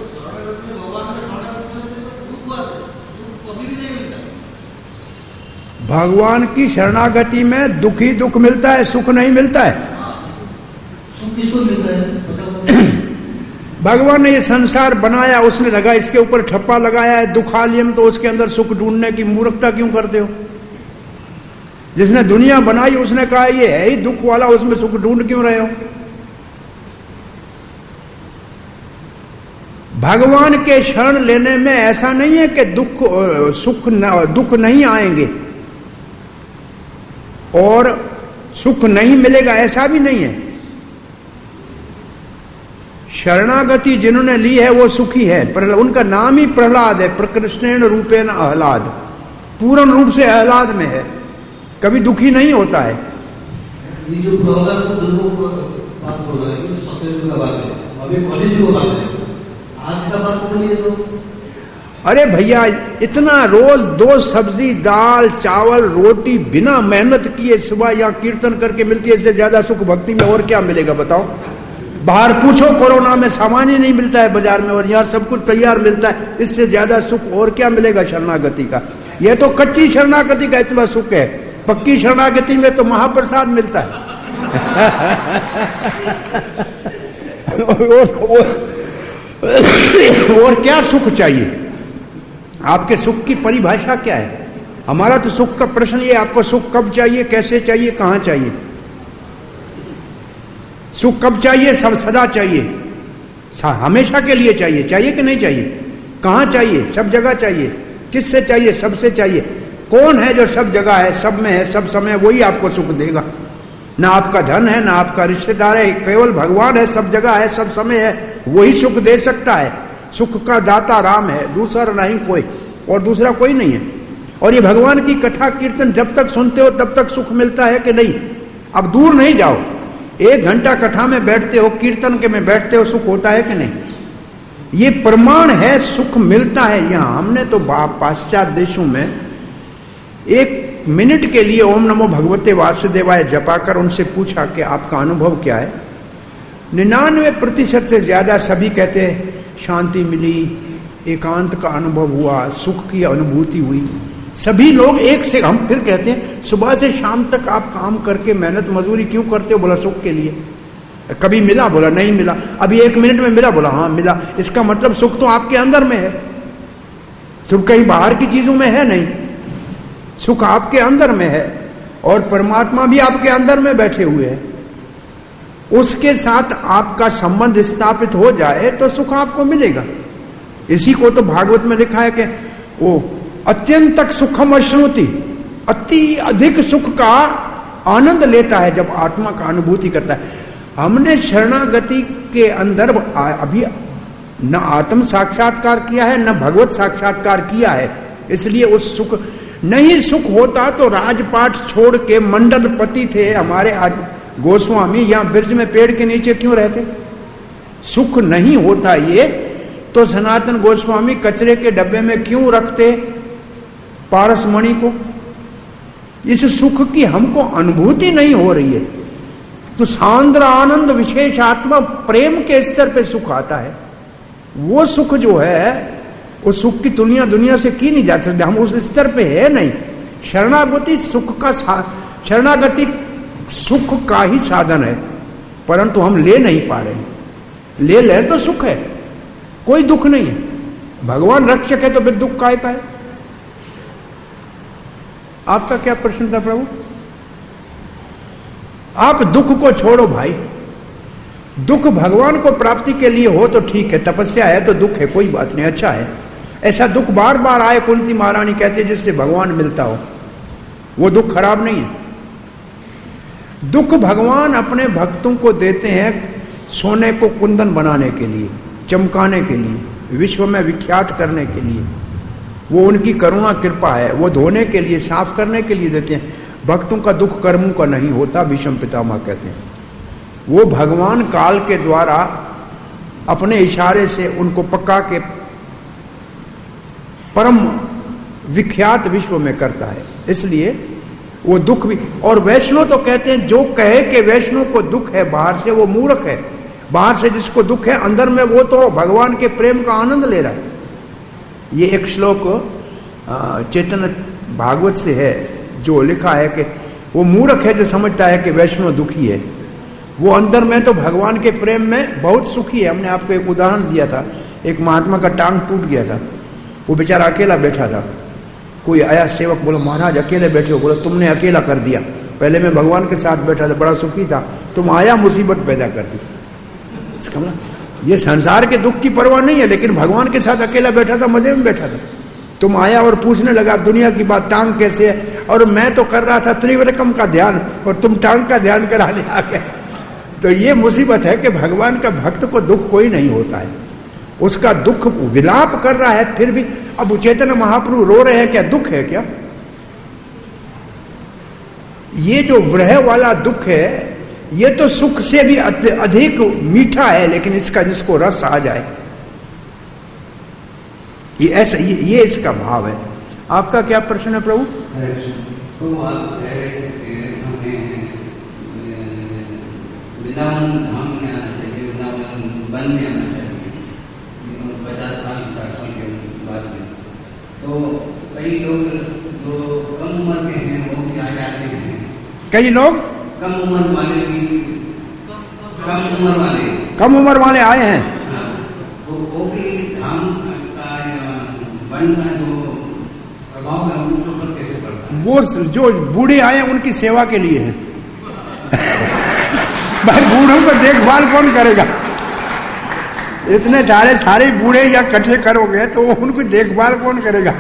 भगवान की शरणागति में दुख ही दुख मिलता है, सुख नहीं मिलता है। सुख किसको मिलता है? भगवान ने ये संसार बनाया, उसने लगा इसके ऊपर ठप्पा लगाया है दुखालियम, तो उसके अंदर सुख ढूंढने की मूर्खता क्यों करते हो? जिसने दुनिया बनाई उसने कहा ये है ही दुख वाला, उसमें सुख ढूंढ क्यों रहे हो? भगवान के शरण लेने में ऐसा नहीं है कि दुख सुख न, दुख नहीं आएंगे और सुख नहीं मिलेगा, ऐसा भी नहीं है। शरणागति जिन्होंने ली है वो सुखी है। उनका नाम ही प्रहलाद है, प्रकृष्णेन रूपेण आह्लाद, पूर्ण रूप से आह्लाद में है, कभी दुखी नहीं होता है। ये जो प्रहलाद तो दोनों बात बोल रहे हैं, सत्ययुग का बात है, अभी कलियुग का बात है, आज का बात तो नहीं है। तो अरे भैया, इतना रोज दो सब्जी दाल चावल रोटी बिना मेहनत किए सुबह यहाँ कीर्तन करके मिलती है, इससे ज्यादा सुख भक्ति में और क्या मिलेगा बताओ? बाहर पूछो, कोरोना में सामान ही नहीं मिलता है बाजार में, और यहाँ सब कुछ तैयार मिलता है, इससे ज्यादा सुख और क्या मिलेगा शरणागति का? यह तो कच्ची शरणागति का इतना सुख है, पक्की शरणागति में तो महाप्रसाद मिलता है। और, और, और क्या सुख चाहिए? आपके सुख की परिभाषा क्या है? हमारा तो सुख का प्रश्न ये, आपको सुख कब चाहिए, कैसे चाहिए, कहां चाहिए? सुख कब चाहिए? सब सदा चाहिए, हमेशा के लिए चाहिए, चाहिए कि नहीं चाहिए? कहां चाहिए? सब जगह चाहिए। किससे चाहिए? सबसे चाहिए। कौन है जो सब जगह है, सब में है, सब समय, वही आपको सुख देगा। ना आपका धन है, ना आपका रिश्तेदार है, केवल भगवान है, सब जगह है, सब समय है, वही सुख दे सकता है। सुख का दाता राम है, दूसरा नहीं कोई, और दूसरा कोई नहीं है। और ये भगवान की कथा कीर्तन जब तक सुनते हो तब तक सुख मिलता है कि नहीं? अब दूर नहीं जाओ, एक घंटा कथा में बैठते हो, कीर्तन के में बैठते हो, सुख होता है कि नहीं? ये प्रमाण है, सुख मिलता है। यहां हमने तो पाश्चात्य देशों में एक मिनट के लिए ओम नमो भगवते वासुदेवाय जपा कर उनसे पूछा कि आपका अनुभव क्या है। निन्यानवे प्रतिशत से ज्यादा सभी कहते हैं शांति मिली, एकांत का अनुभव हुआ, सुख की अनुभूति हुई। सभी लोग एक से, हम फिर कहते हैं सुबह से शाम तक आप काम करके मेहनत मजदूरी क्यों करते हो? बोला सुख के लिए। कभी मिला? बोला नहीं मिला। अभी एक मिनट में मिला? बोला हाँ मिला। इसका मतलब सुख तो आपके अंदर में है, सुख कहीं बाहर की चीजों में है नहीं, सुख आपके अंदर में है, और परमात्मा भी आपके अंदर में बैठे हुए हैं। उसके साथ आपका संबंध स्थापित हो जाए तो सुख आपको मिलेगा। इसी को तो भागवत में लिखा है कि वो अत्यंतक सुखम अश्नुति, अति अधिक सुख का आनंद लेता है जब आत्मा का अनुभूति करता है। हमने शरणागति के अंदर अभी न आत्म साक्षात्कार किया है, न भगवत साक्षात्कार किया है, इसलिए उस सुख नहीं। सुख होता तो राजपाट छोड़ के मंडलपति थे हमारे आज गोस्वामी, यहां ब्रिज में पेड़ के नीचे क्यों रहते? सुख नहीं होता ये तो सनातन गोस्वामी कचरे के डब्बे में क्यों रखते पारसमणि को? इस सुख की हमको अनुभूति नहीं हो रही है, तो सांद्र आनंद विशेषात्मा प्रेम के स्तर पे सुख आता है। वो सुख जो है, उस सुख की तुलना दुनिया से की नहीं जा सकती, हम उस स्तर पे है नहीं। शरणागति सुख का, शरणागति सुख का ही साधन है, परंतु हम ले नहीं पा रहे। ले ले तो सुख है, कोई दुख नहीं है। भगवान रक्षक है तो फिर दुख काहे पाए? आपका क्या प्रश्न था प्रभु? आप दुख को छोड़ो भाई, दुख भगवान को प्राप्ति के लिए हो तो ठीक है, तपस्या है तो दुख है, कोई बात नहीं, अच्छा है। ऐसा दुख बार बार आए, कुंती महारानी कहते जिससे भगवान मिलता हो, वो दुख खराब नहीं है। दुख भगवान अपने भक्तों को देते हैं सोने को कुंदन बनाने के लिए, चमकाने के लिए, विश्व में विख्यात करने के लिए। वो उनकी करुणा कृपा है, वो धोने के लिए, साफ करने के लिए देते हैं। भक्तों का दुख कर्मों का नहीं होता, भीष्म पितामह कहते हैं। वो भगवान काल के द्वारा अपने इशारे से उनको पक्का के परम विख्यात विश्व में करता है, इसलिए वो दुख भी। और वैष्णव तो कहते हैं जो कहे कि वैष्णव को दुख है बाहर से वो मूर्ख है। बाहर से जिसको दुख है अंदर में वो तो भगवान के प्रेम का आनंद ले रहा है। ये एक श्लोक चैतन्य भागवत से है जो लिखा है कि वो मूर्ख है जो समझता है कि वैष्णव दुखी है, वो अंदर में तो भगवान के प्रेम में बहुत सुखी है। हमने आपको एक उदाहरण दिया था, एक महात्मा का टांग टूट गया था, वो बेचारा अकेला बैठा था। कोई आया सेवक, बोला महाराज अकेले बैठे हो। बोला तुमने अकेला कर दिया, पहले मैं भगवान के साथ बैठा था, बड़ा सुखी था, तुम आया मुसीबत पैदा कर दी। इसका मतलब ये संसार के दुख की परवाह नहीं है, लेकिन भगवान के साथ अकेला बैठा था, मजे में बैठा था। तुम आया और पूछने लगा दुनिया की बात, टांग कैसे है, और मैं तो कर रहा था त्रिविक्रम का ध्यान और तुम टांग का ध्यान कराने आ गए। तो ये मुसीबत है कि भगवान का भक्त को दुख कोई नहीं होता है, उसका दुख विलाप कर रहा है फिर भी। अब चैतन्य महाप्रभु रो रहे हैं, क्या दुख है क्या? ये जो विरह वाला दुख है ये तो सुख से भी अधिक मीठा है, लेकिन इसका जिसको रस आ जाए, ये ऐसा ये, ये इसका भाव है। आपका क्या प्रश्न है प्रभु? तो आप कह रहे थे कि हमें वृंदावन धाम में आना चाहिए, वृंदावन वन में आना चाहिए पचास साल साठ साल के बाद में। तो कई लोग जो कम उम्र के हैं वो भी आ जाते हैं। कई लोग कम उम्र वाले भी कम उम्र वाले कम उम्र वाले आए हैं, हाँ, तो वो भी धाम का वन का जो प्रभाव है उनके ऊपर कैसे पड़ता है? वो जो बूढ़े आए हैं उनकी सेवा के लिए है। भाई बूढ़ों को देखभाल कौन करेगा? इतने सारे सारे बूढ़े या इकट्ठे करोगे तो उनको देखभाल कौन करेगा?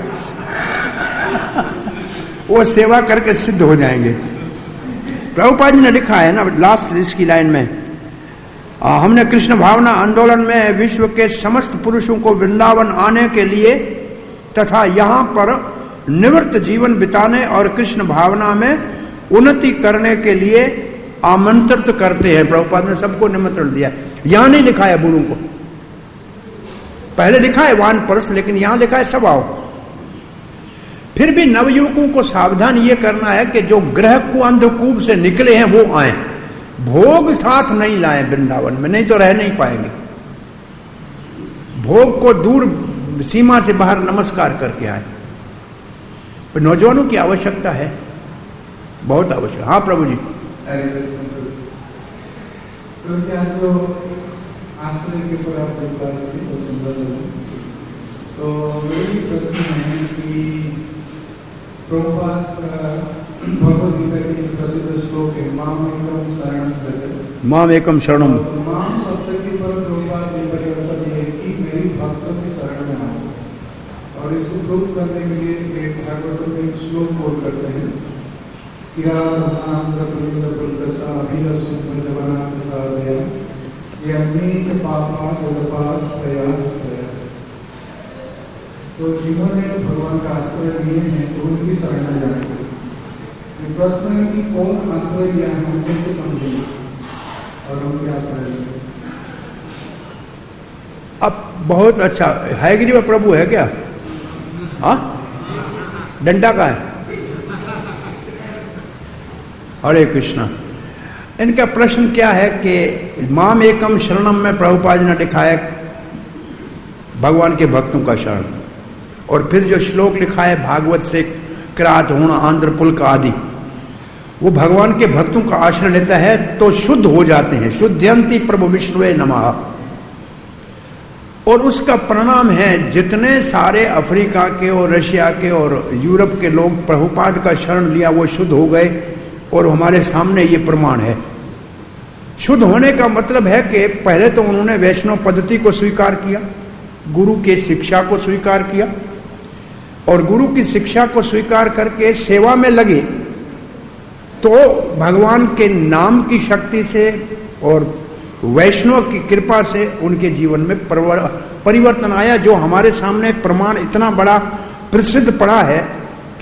वो सेवा करके सिद्ध हो जाएंगे। प्रभुपाद जी ने लिखा है ना लास्ट इसकी लाइन में, आ, हमने कृष्ण भावना आंदोलन में विश्व के समस्त पुरुषों को वृंदावन आने के लिए तथा यहाँ पर निवृत्त जीवन बिताने और कृष्ण भावना में उन्नति करने के लिए आमंत्रित करते हैं। प्रभुपाद ने सबको निमंत्रण दिया। यहां नहीं लिखा है बूढ़ों को, पहले लिखा है वानप्रस्थ, लेकिन यहां लिखा है सब आओ। फिर भी नवयुवकों को सावधान ये करना है कि जो ग्रह को अंधकूप से निकले हैं वो आए, भोग साथ नहीं लाए वृंदावन में, नहीं तो रह नहीं पाएंगे। भोग को दूर सीमा से बाहर नमस्कार करके आए। पर नौजवानों की आवश्यकता है, बहुत आवश्यक। हाँ प्रभु जी। जो आश्रय के ऊपर आप पास थे तो सुंदर लगे। तो मेरी प्रश्न है कि प्रभुपाद भगवद गीता के प्रसिद्ध श्लोक है माम एकम शरणम व्रज, माम एकम शरणम। माम शब्द के पर प्रभुपाद ने परिवर्तन है कि मेरी भक्तों की शरण में आओ, और इसको प्रूव करने के लिए एक भागवत में एक श्लोक कोट करते हैं कि आंध्र प्रविंद पुलकसा अभिलसु पंचवना प्रसादया ये अग्नि पापा जलपास प्रयास। तो जिन्होंने भगवान का आश्रय लिए हैं तो उनकी शरण में जाएंगे। प्रश्न है कि कौन आश्रय लिया है हम कैसे समझेंगे और उनके आश्रय लिए? अब बहुत अच्छा है गिरी प्रभु है क्या? हाँ डंडा का है। हरे कृष्णा। इनका प्रश्न क्या है कि माम एकम शरणम में प्रभुपाद ने लिखा है भगवान के भक्तों का शरण, और फिर जो श्लोक लिखा है भागवत से क्रात होना आंध्र पुल का आदि, वो भगवान के भक्तों का आश्रय लेता है तो शुद्ध हो जाते हैं। शुद्धयंती प्रभु विष्णुवे नमः। और उसका परिणाम है जितने सारे अफ्रीका के और रशिया के और यूरोप के लोग प्रभुपाद का शरण लिया वो शुद्ध हो गए, और हमारे सामने ये प्रमाण है। शुद्ध होने का मतलब है कि पहले तो उन्होंने वैष्णव पद्धति को स्वीकार किया, गुरु के शिक्षा को स्वीकार किया, और गुरु की शिक्षा को स्वीकार करके सेवा में लगे, तो भगवान के नाम की शक्ति से और वैष्णव की कृपा से उनके जीवन में परिवर्तन आया, जो हमारे सामने प्रमाण इतना बड़ा प्रसिद्ध पड़ा है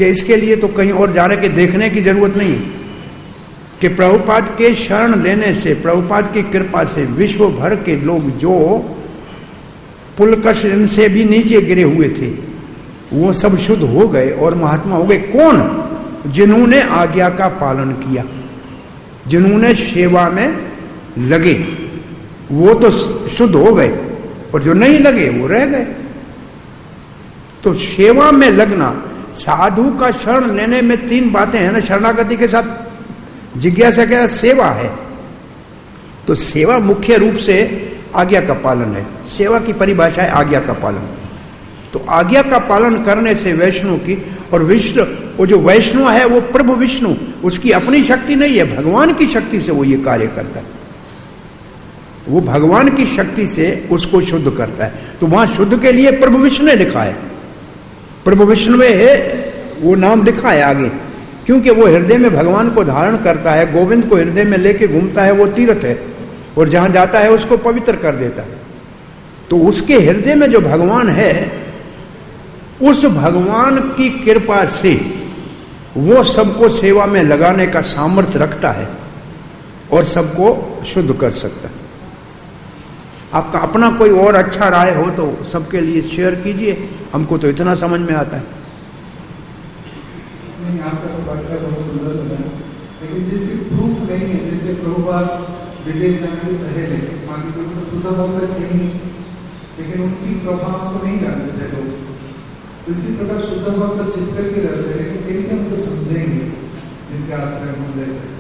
कि इसके लिए तो कहीं और जाने के देखने की जरूरत नहीं कि प्रभुपाद के शरण लेने से, प्रभुपाद की कृपा से विश्व भर के लोग जो पुलकश से भी नीचे गिरे हुए थे वो सब शुद्ध हो गए और महात्मा हो गए। कौन? जिन्होंने आज्ञा का पालन किया, जिन्होंने सेवा में लगे, वो तो शुद्ध हो गए, और जो नहीं लगे वो रह गए। तो सेवा में लगना, साधु का शरण लेने में तीन बातें हैं ना, शरणागति के साथ जिज्ञासा के साथ सेवा है। तो सेवा मुख्य रूप से आज्ञा का पालन है। सेवा की परिभाषा है आज्ञा का पालन। तो आज्ञा का पालन करने से वैष्णव की, और विष्णु, वो जो वैष्णव है वो प्रभु विष्णु, उसकी अपनी शक्ति नहीं है, भगवान की शक्ति से वो ये कार्य करता है। वो भगवान की शक्ति से उसको शुद्ध करता है। तो वहां शुद्ध के लिए प्रभु विष्णु ने लिखा है, प्रभु विष्णु है वो नाम लिखा है आगे, क्योंकि वो हृदय में भगवान को धारण करता है, गोविंद को हृदय में लेके घूमता है, वो तीर्थ है, और जहां जाता है उसको पवित्र कर देता है। तो उसके हृदय में जो भगवान है, उस भगवान की कृपा से वो सबको सेवा में लगाने का सामर्थ्य रखता है और सबको शुद्ध कर सकता है। आपका अपना कोई और अच्छा राय हो तो सबके लिए शेयर कीजिए, हमको तो इतना समझ में आता है। नहीं, आपका तो वाक्य बहुत सुंदर लगा, लेकिन जिसकी प्रूफ नहीं है, जैसे प्रभुपाद विदेश जाने के पहले मान लीजिए तो खुदा भक्त नहीं, लेकिन उनकी प्रभाव को नहीं जानते थे लोग। तो इसी प्रकार शुद्ध भक्त चित्त करके रहते हैं, लेकिन कैसे हमको समझेंगे जिनके आश्रय हम ले सकते?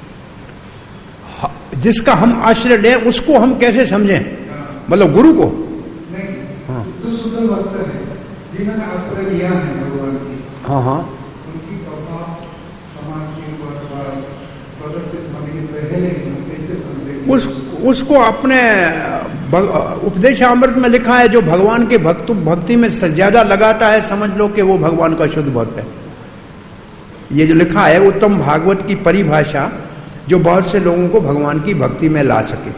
जिसका हम आश्रय लें उसको हम कैसे समझें? मतलब गुरु को नहीं, हाँ। तो शुद्ध भक्त है जिन्होंने आश्रय लिया है भगवान की, हाँ हाँ, उनकी प्रभाव समाज के ऊपर प्रदर्शित होने के पहले हम कैसे समझेंगे? उस उसको अपने उपदेशामृत में लिखा है, जो भगवान के भक्त भक्ति में ज्यादा लगाता है, समझ लो कि वो भगवान का शुद्ध भक्त है। ये जो लिखा है उत्तम भागवत की परिभाषा, जो बहुत से लोगों को भगवान की भक्ति में ला सके।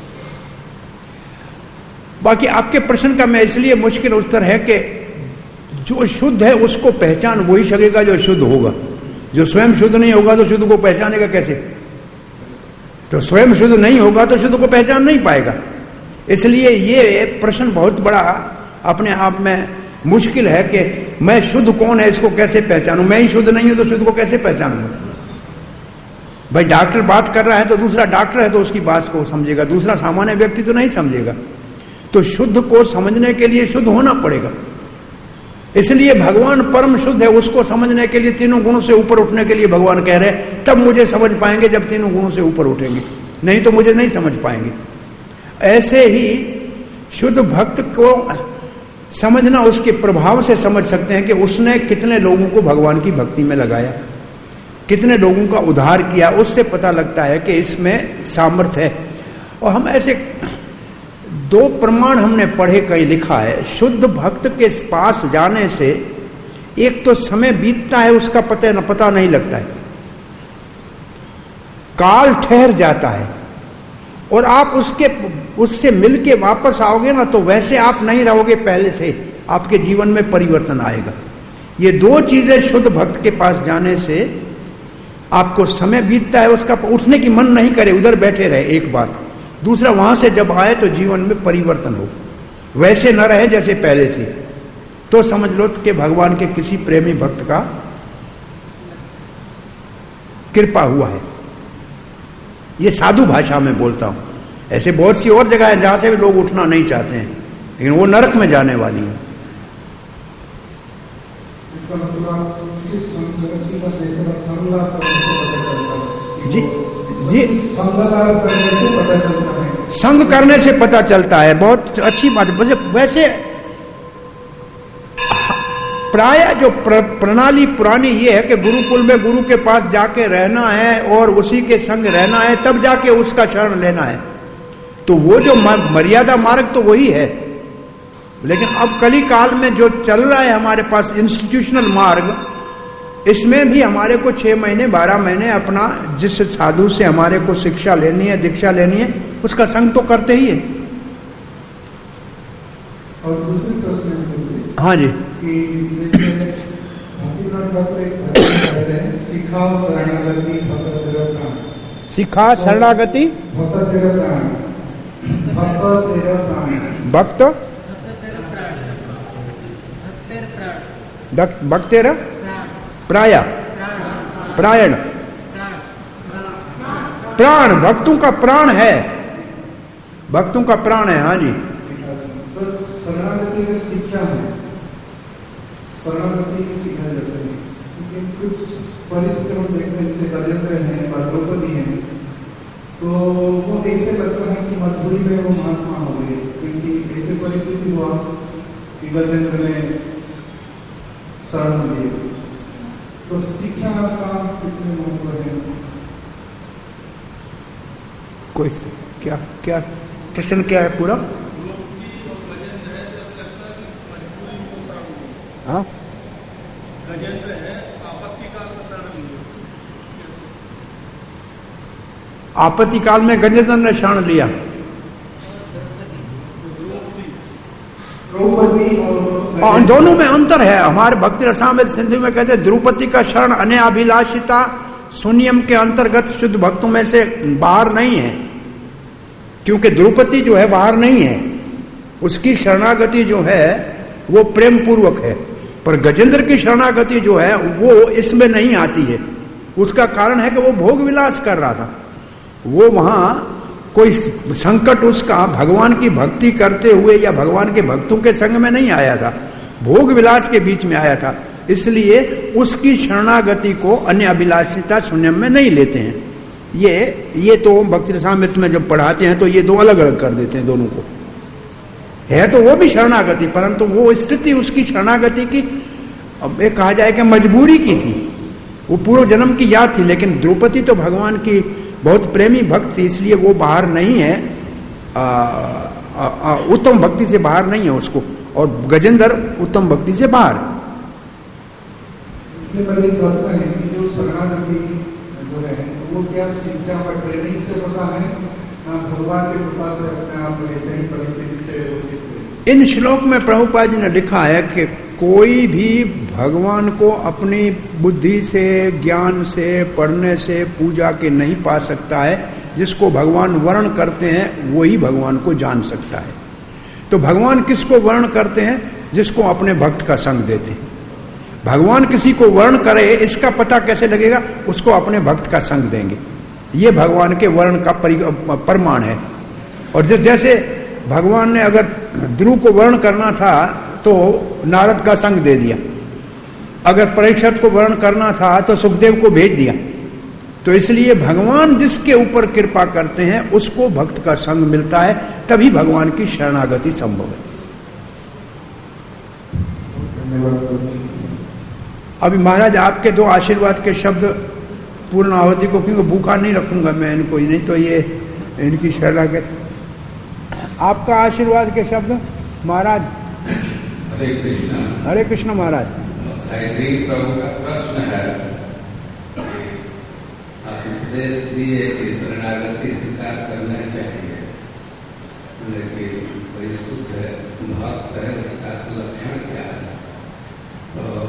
बाकी आपके प्रश्न का मैं इसलिए मुश्किल उत्तर है कि जो शुद्ध है उसको पहचान वही सकेगा जो शुद्ध होगा। जो स्वयं शुद्ध नहीं होगा तो शुद्ध को पहचानेगा कैसे? तो स्वयं शुद्ध नहीं होगा तो शुद्ध को पहचान नहीं पाएगा। इसलिए ये प्रश्न बहुत बड़ा अपने आप में मुश्किल है कि मैं शुद्ध कौन है, इसको कैसे पहचानूं? मैं ही शुद्ध नहीं हूं तो शुद्ध को कैसे पहचानूंगा? भाई डॉक्टर बात कर रहा है तो दूसरा डॉक्टर है तो उसकी बात को समझेगा, दूसरा सामान्य व्यक्ति तो नहीं समझेगा। तो शुद्ध को समझने के लिए शुद्ध होना पड़ेगा। इसलिए भगवान परम शुद्ध है, उसको समझने के लिए तीनों गुणों से ऊपर उठने के लिए भगवान कह रहे हैं, तब मुझे समझ पाएंगे जब तीनों गुणों से ऊपर उठेंगे, नहीं तो मुझे नहीं समझ पाएंगे। ऐसे ही शुद्ध भक्त को समझना उसके प्रभाव से समझ सकते हैं कि उसने कितने लोगों को भगवान की भक्ति में लगाया, कितने लोगों का उद्धार किया, उससे पता लगता है कि इसमें सामर्थ्य है। और हम ऐसे दो प्रमाण हमने पढ़े, कहीं लिखा है, शुद्ध भक्त के पास जाने से एक तो समय बीतता है उसका पता न पता नहीं लगता है, काल ठहर जाता है, और आप उसके उससे मिलके वापस आओगे ना तो वैसे आप नहीं रहोगे पहले से, आपके जीवन में परिवर्तन आएगा। ये दो चीजें शुद्ध भक्त के पास जाने से आपको समय बीतता है, उसका उठने की मन नहीं करे, उधर बैठे रहे, एक बात। दूसरा, वहां से जब आए तो जीवन में परिवर्तन हो, वैसे न रहे जैसे पहले थे। तो समझ लो कि भगवान के किसी प्रेमी भक्त का कृपा हुआ है। ये साधु भाषा में बोलता हूं, ऐसे बहुत सी और जगह है जहां से भी लोग उठना नहीं चाहते हैं, लेकिन वो नरक में जाने वाली है। इसका मतलब इस संगति का जैसे संलाप करने से पता चलता है। जी जी, संलाप करने से पता चलता है, संग करने से पता चलता है। बहुत अच्छी बात है। वैसे प्राय जो प्र, प्रणाली पुरानी ये है कि गुरुकुल में गुरु के पास जाके रहना है और उसी के संग रहना है, तब जाके उसका शरण लेना है। तो वो जो मर्यादा मार्ग तो वही है, लेकिन अब कली काल में जो चल रहा है हमारे पास इंस्टीट्यूशनल मार्ग, इसमें भी हमारे को छह महीने बारह महीने अपना जिस साधु से हमारे को शिक्षा लेनी है, दीक्षा लेनी है, उसका संग तो करते ही है। और दूसरी प्रश्न, हाँ जी, कि जैसे भक्त एक भजन कह रहे हैं, सिखाओ शरणागति भक्त तेरा प्राण। सिखा शरणागति भक्त तेरा प्राण, भक्त तेरा प्राण, भक्त भक्त तेरा प्राया प्रायण प्राण, भक्तों का प्राण है, भक्तों का प्राण है। हाँ जी, तो शरणागति में सीखा है, शरणागति को सिखाया जाता है। क्योंकि कुछ परिस्थिति हम देखते हैं, जैसे गजेंद्र हैं, द्रौपदी हैं, तो वो ऐसे लगता है कि मजबूरी में वो महात्मा हो गए, क्योंकि ऐसे परिस्थिति हुआ कि गजेंद्र ने शरण लिए। तो शिक्षा का कितने महत्व है? कोई क्या क्या प्रश्न क्या है पूरा? हाँ, गजेंद्र है, आपत्ति काल में शरण लिया। आपत्ति काल में गजेंद्र ने शरण लिया। द्रौपदी और दोनों में अंतर है। हमारे भक्ति रसामृत सिंधु में कहते हैं द्रौपदी का शरण अनयाभिलाषिता शून्यम के अंतर्गत शुद्ध भक्तों में से बाहर नहीं है, क्योंकि द्रौपदी जो है बाहर नहीं है, उसकी शरणागति जो है वो प्रेम पूर्वक है। पर गजेंद्र की शरणागति जो है वो इसमें नहीं आती है। उसका कारण है कि वो भोग विलास कर रहा था, वो वहां कोई संकट उसका भगवान की भक्ति करते हुए या भगवान के भक्तों के संग में नहीं आया था, भोग विलास के बीच में आया था। इसलिए उसकी शरणागति को अन्य अभिलाषिता शून्य में नहीं लेते हैं। ये ये तो भक्ति रसामृत में जब पढ़ाते हैं तो ये दो अलग अलग कर देते हैं दोनों को। है तो वो भी शरणागति, परंतु वो स्थिति उसकी शरणागति की अब एक कहा जाए कि मजबूरी की थी, वो पूर्व जन्म की याद थी। लेकिन द्रौपदी तो भगवान की बहुत प्रेमी भक्त थी, इसलिए वो बाहर नहीं है, आ, आ, आ, उत्तम भक्ति से बाहर नहीं है उसको, और गजेंद्र उत्तम भक्ति से बाहर। इसलिए पहले एक प्रश्न है कि जो शरणागति जो है वो क्या शिक्षा और ट्रेनिंग से होता है, भगवान की कृपा से अपने आप ऐसे ही परिस्थिति से वो सीखते? इन श्लोक में प्रभुपाद जी ने लिखा है कि कोई भी भगवान को अपनी बुद्धि से, ज्ञान से, पढ़ने से, पूजा के नहीं पा सकता है। जिसको भगवान वर्ण करते हैं वही भगवान को जान सकता है। तो भगवान किसको वर्ण करते हैं? जिसको अपने भक्त का संग देते हैं। भगवान किसी को वर्ण करे इसका पता कैसे लगेगा? उसको अपने भक्त का संग देंगे। ये भगवान के वर्ण का प्रमाण है। और जैसे भगवान ने अगर ध्रुव को वर्ण करना था तो नारद का संग दे दिया, अगर परीक्षित को वर्ण करना था तो सुखदेव को भेज दिया। तो इसलिए भगवान जिसके ऊपर कृपा करते हैं उसको भक्त का संग मिलता है, तभी भगवान की शरणागति संभव है। अभी महाराज आपके दो आशीर्वाद के शब्द पूर्ण आहुति को, क्योंकि भूखा नहीं रखूंगा मैं इनको, नहीं तो ये इनकी शरणागति। आपका आशीर्वाद के शब्द महाराज। हरे कृष्णा। हरे कृष्ण महाराज। हरे प्रभु का प्रश्न है, आप उपदेश दिए कि शरणागति स्वीकार करना चाहिए, लेकिन परिशुद्ध भक्त है उसका लक्षण क्या है? तो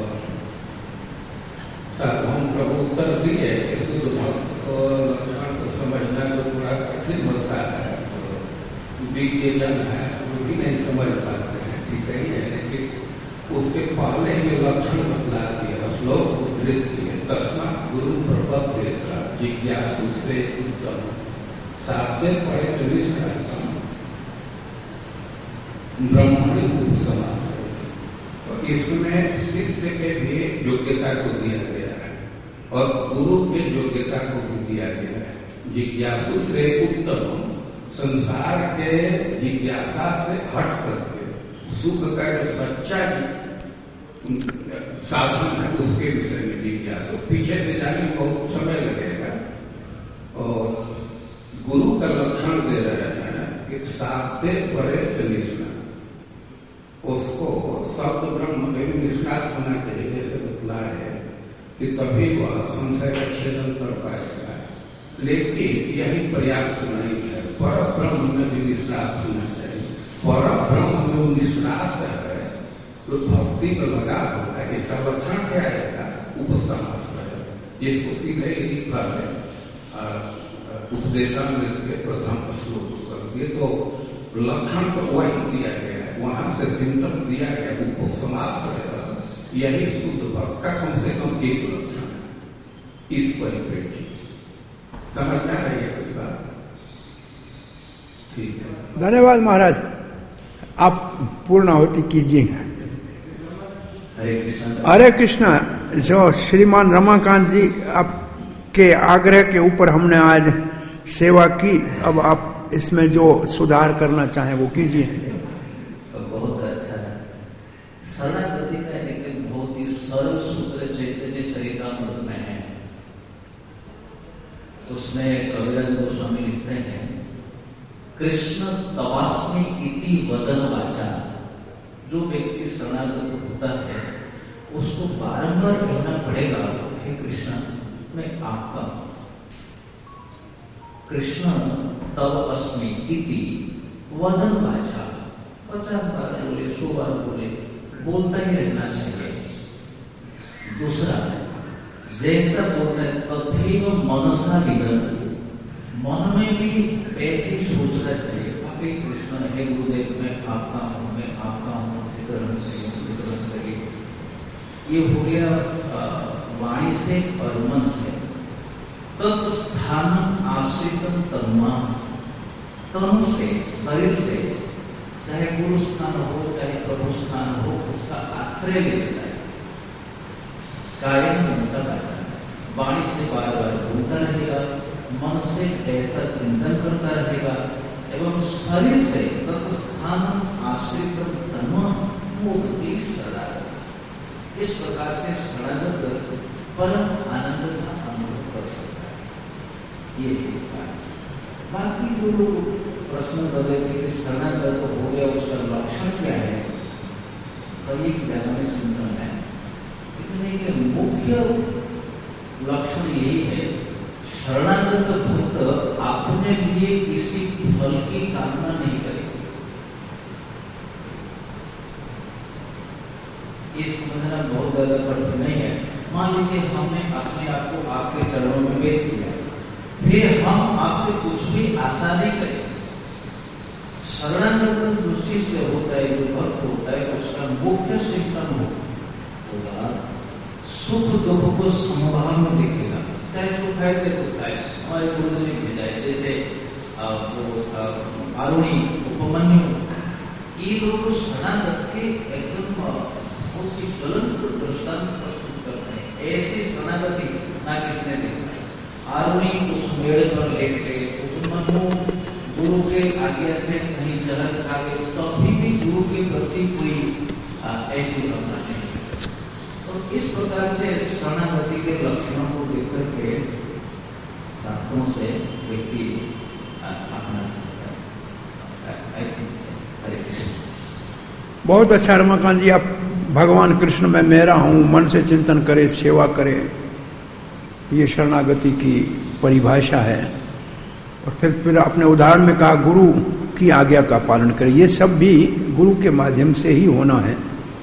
हम प्रभु उत्तर दिए कि शुद्ध भक्त को लक्षण को समझना तो थोड़ा कठिन होता है, विज्ञजन है वो भी नहीं समझ पाते हैं, ठीक है। लेकिन उसके पहले ही लक्षण बतला दिए, श्लोक उद्धृत किए, तस्मात् गुरु प्रपद्ये जिज्ञासु से उत्तम, साध्य पढ़े तो निष्काम ब्रह्मणि उपसमास। तो इसमें शिष्य के भी योग्यता को दिया गया है और गुरु के योग्यता को भी दिया गया है। जिज्ञासु से उत्तम, संसार के जिज्ञासा से हट करके सुख का जो सच्चा साधन है उसके विषय में जिज्ञासु। पीछे से जाने में बहुत समय लगेगा। और गुरु का लक्षण दे रहे हैं कि साध्य परे निष्णा, उसको शब्द ब्रह्म में निष्णात होना चाहिए, जैसे बतलाया है कि तभी वह संशय का छेदन कर पाएगा। लेकिन यही पर्याप्त नहीं है, पर ब्रह्म में भी निष्णात होना चाहिए। पर ब्रह्म में निष्णात है तो भक्ति में लगा हुआ है, इसका लक्षण क्या आएगा? उपसमाश्रय, जिसको सीधे ही पहले उपदेशामृत के प्रथम श्लोक कर दिए। तो लक्षण तो वही दिया गया है, वहां से सिम्टम दिया गया उपसमाश्रय, यही शुद्ध भक्त का कम से कम एक लक्षण है। इस परिप्रेक्षित समझ में आ रही है कुछ बात? ठीक है, धन्यवाद महाराज, आप पूर्णाहुति कीजिए। हरे कृष्ण। हरे कृष्णा। जो श्रीमान रमाकांत जी आपके आग्रह के ऊपर हमने आज सेवा की, अब आप इसमें जो सुधार करना चाहें वो कीजिए। बहुत अच्छा है। शरणागति का एक बहुत ही सरल सूत्र चैतन्य चरितामृत में है। उसमें कविराज गोस्वामी लिखते हैं, कृष्ण तवास्मि इति वदन वाचा। जो व्यक्ति शरणागत होता है उसको बारंबार कहना पड़ेगा, हे कृष्ण मैं आपका, कृष्ण तव अस्मि इति वदन वाचा। पचास बार बोले, सौ बार बोले, बोलता ही रहना चाहिए। दूसरा, जैसा बोलता है तथैव मनसा विदधतु, मन में भी ऐसे ही सोचना चाहिए, आपके कृष्ण है गुरुदेव मैं आपका हूँ, मैं आपका हूँ, ग्रहण करिए, ग्रहण करिए। ये हो गया वाणी से और मन से। तत्स्थान आश्रितम तन्मा, तनु से, शरीर से, चाहे गुरु स्थान हो चाहे प्रभु स्थान हो, उसका आश्रय ले लेता है। कायम मनसा करता है, वाणी से बार बार बोलता रहेगा, मन से ऐसा चिंतन करता रहेगा, एवं शरीर से तत्स्थान आश्रित धर्म मुक्ति शरणागत। इस प्रकार से शरणागत परम आनंद का अनुभव कर सकता है। ये बाकी जो लोग प्रश्न कर रहे थे कि शरणागत हो गया उसका लक्षण क्या है, कई जगह में चिंतन है, इतने के मुख्य लक्षण यही है, शरणागत भक्त अपने लिए किसी फल की कामना नहीं करेगा। ये समझना बहुत ज्यादा कठिन नहीं है। मान लीजिए हमने अपने आप को आपके चरणों में बेच दिया, फिर हम आपसे कुछ भी आशा नहीं करेंगे। शरणागत दृष्टि से होता है, जो भक्त होता है उसका मुख्य सिम्टम होगा सुख दुख को समभाव में देखेगा, चाहे सुख है तो दुख है। हमारे गुरुदेव ने भेजा है, जैसे वो आरुणी उपमन्यु, ये लोग शरणागत के एकदम बहुत ही ज्वलंत दृष्टांत प्रस्तुत करते हैं। ऐसी शरणागति ना किसने देखा है। आरुणी उस मेड़ पर लेट गए, उपमन्यु गुरु के आज्ञा से कहीं जहर खा गए, तभी भी गुरु के प्रति कोई ऐसी भावना नहीं। तो इस प्रकार से शरणागति के लक्षणों को देखकर के शास्त्रों से व्यक्ति अपना सकता है। हरे कृष्ण। बहुत अच्छा रमाकांत जी, आप भगवान कृष्ण में मेरा हूँ मन से चिंतन करे, सेवा करे, ये शरणागति की परिभाषा है। और फिर फिर आपने उदाहरण में कहा गुरु की आज्ञा का पालन करे, ये सब भी गुरु के माध्यम से ही होना है।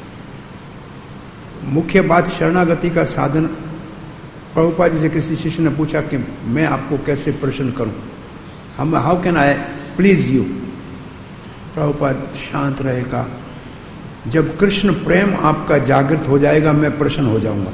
मुख्य बात शरणागति का साधन, प्रभुपाद जी से किसी शिष्य ने पूछा कि मैं आपको कैसे प्रसन्न करूं, हम how can I please you. Prabhupada शांत रहेगा, जब कृष्ण प्रेम आपका जागृत हो जाएगा मैं प्रसन्न हो जाऊंगा।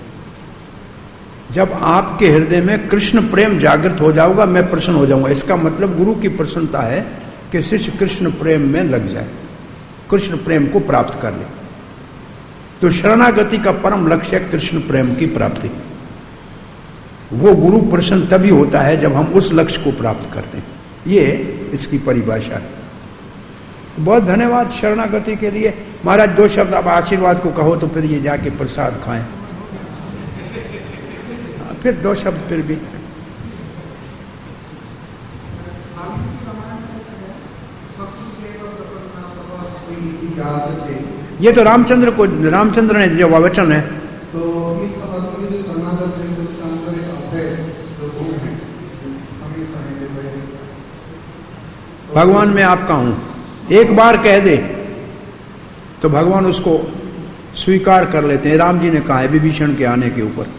जब आपके हृदय में कृष्ण प्रेम जागृत हो जाऊंगा मैं प्रसन्न हो जाऊंगा। इसका मतलब गुरु की प्रसन्नता है कि शिष्य कृष्ण प्रेम में लग जाए, कृष्ण प्रेम को प्राप्त कर ले। तो शरणागति का परम लक्ष्य है कृष्ण प्रेम की प्राप्ति। वो गुरु प्रसन्न तभी होता है जब हम उस लक्ष्य को प्राप्त करते हैं। ये इसकी परिभाषा है। बहुत धन्यवाद शरणागति के लिए। महाराज दो शब्द आप आशीर्वाद को कहो तो फिर ये जाके प्रसाद खाएं, फिर दो शब्द फिर भी। ये तो रामचंद्र को, रामचंद्र ने जो वचन है, तो इसका मतलब जो शरणागत है जो उसका अंदर एक अभय जो गुण है हमेशा है, भगवान मैं आपका हूं एक बार कह दे तो भगवान उसको स्वीकार कर लेते हैं। राम जी ने कहा है विभीषण के आने के ऊपर।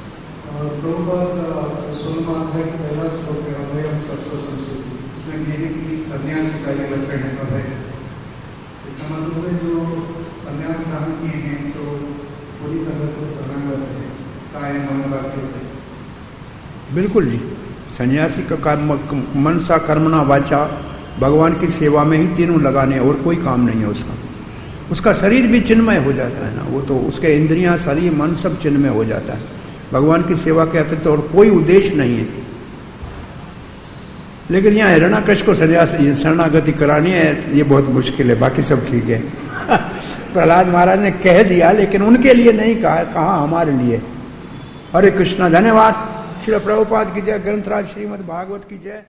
पहला श्लोक है अभयम सत्व संस्कृति, इसमें कहने की सन्यासी का ये लक्षण है अभय। इसका मतलब है जो सन्यास धारण किए हैं तो पूरी तरह से शरणागत है, कायम मनोवाक्य से। बिल्कुल जी, सन्यासी का कर्म मनसा कर्मणा वाचा, भगवान की सेवा में ही तीनों लगाने, और कोई काम नहीं है उसका। उसका शरीर भी चिन्मय हो जाता है ना, वो तो उसके इंद्रियां, शरीर, मन सब चिन्मय हो जाता है। भगवान की सेवा के अतिरिक्त और कोई उद्देश्य नहीं है। लेकिन यहाँ हिरण्यकश्यप को सन्यास शरणागति करानी है, ये बहुत मुश्किल है, बाकी सब ठीक है। प्रहलाद महाराज ने कह दिया, लेकिन उनके लिए नहीं कहा, कहा हमारे लिए। हरे कृष्णा, धन्यवाद। श्री प्रभुपाद की जय, ग्रंथराज श्रीमद् भागवत की जय।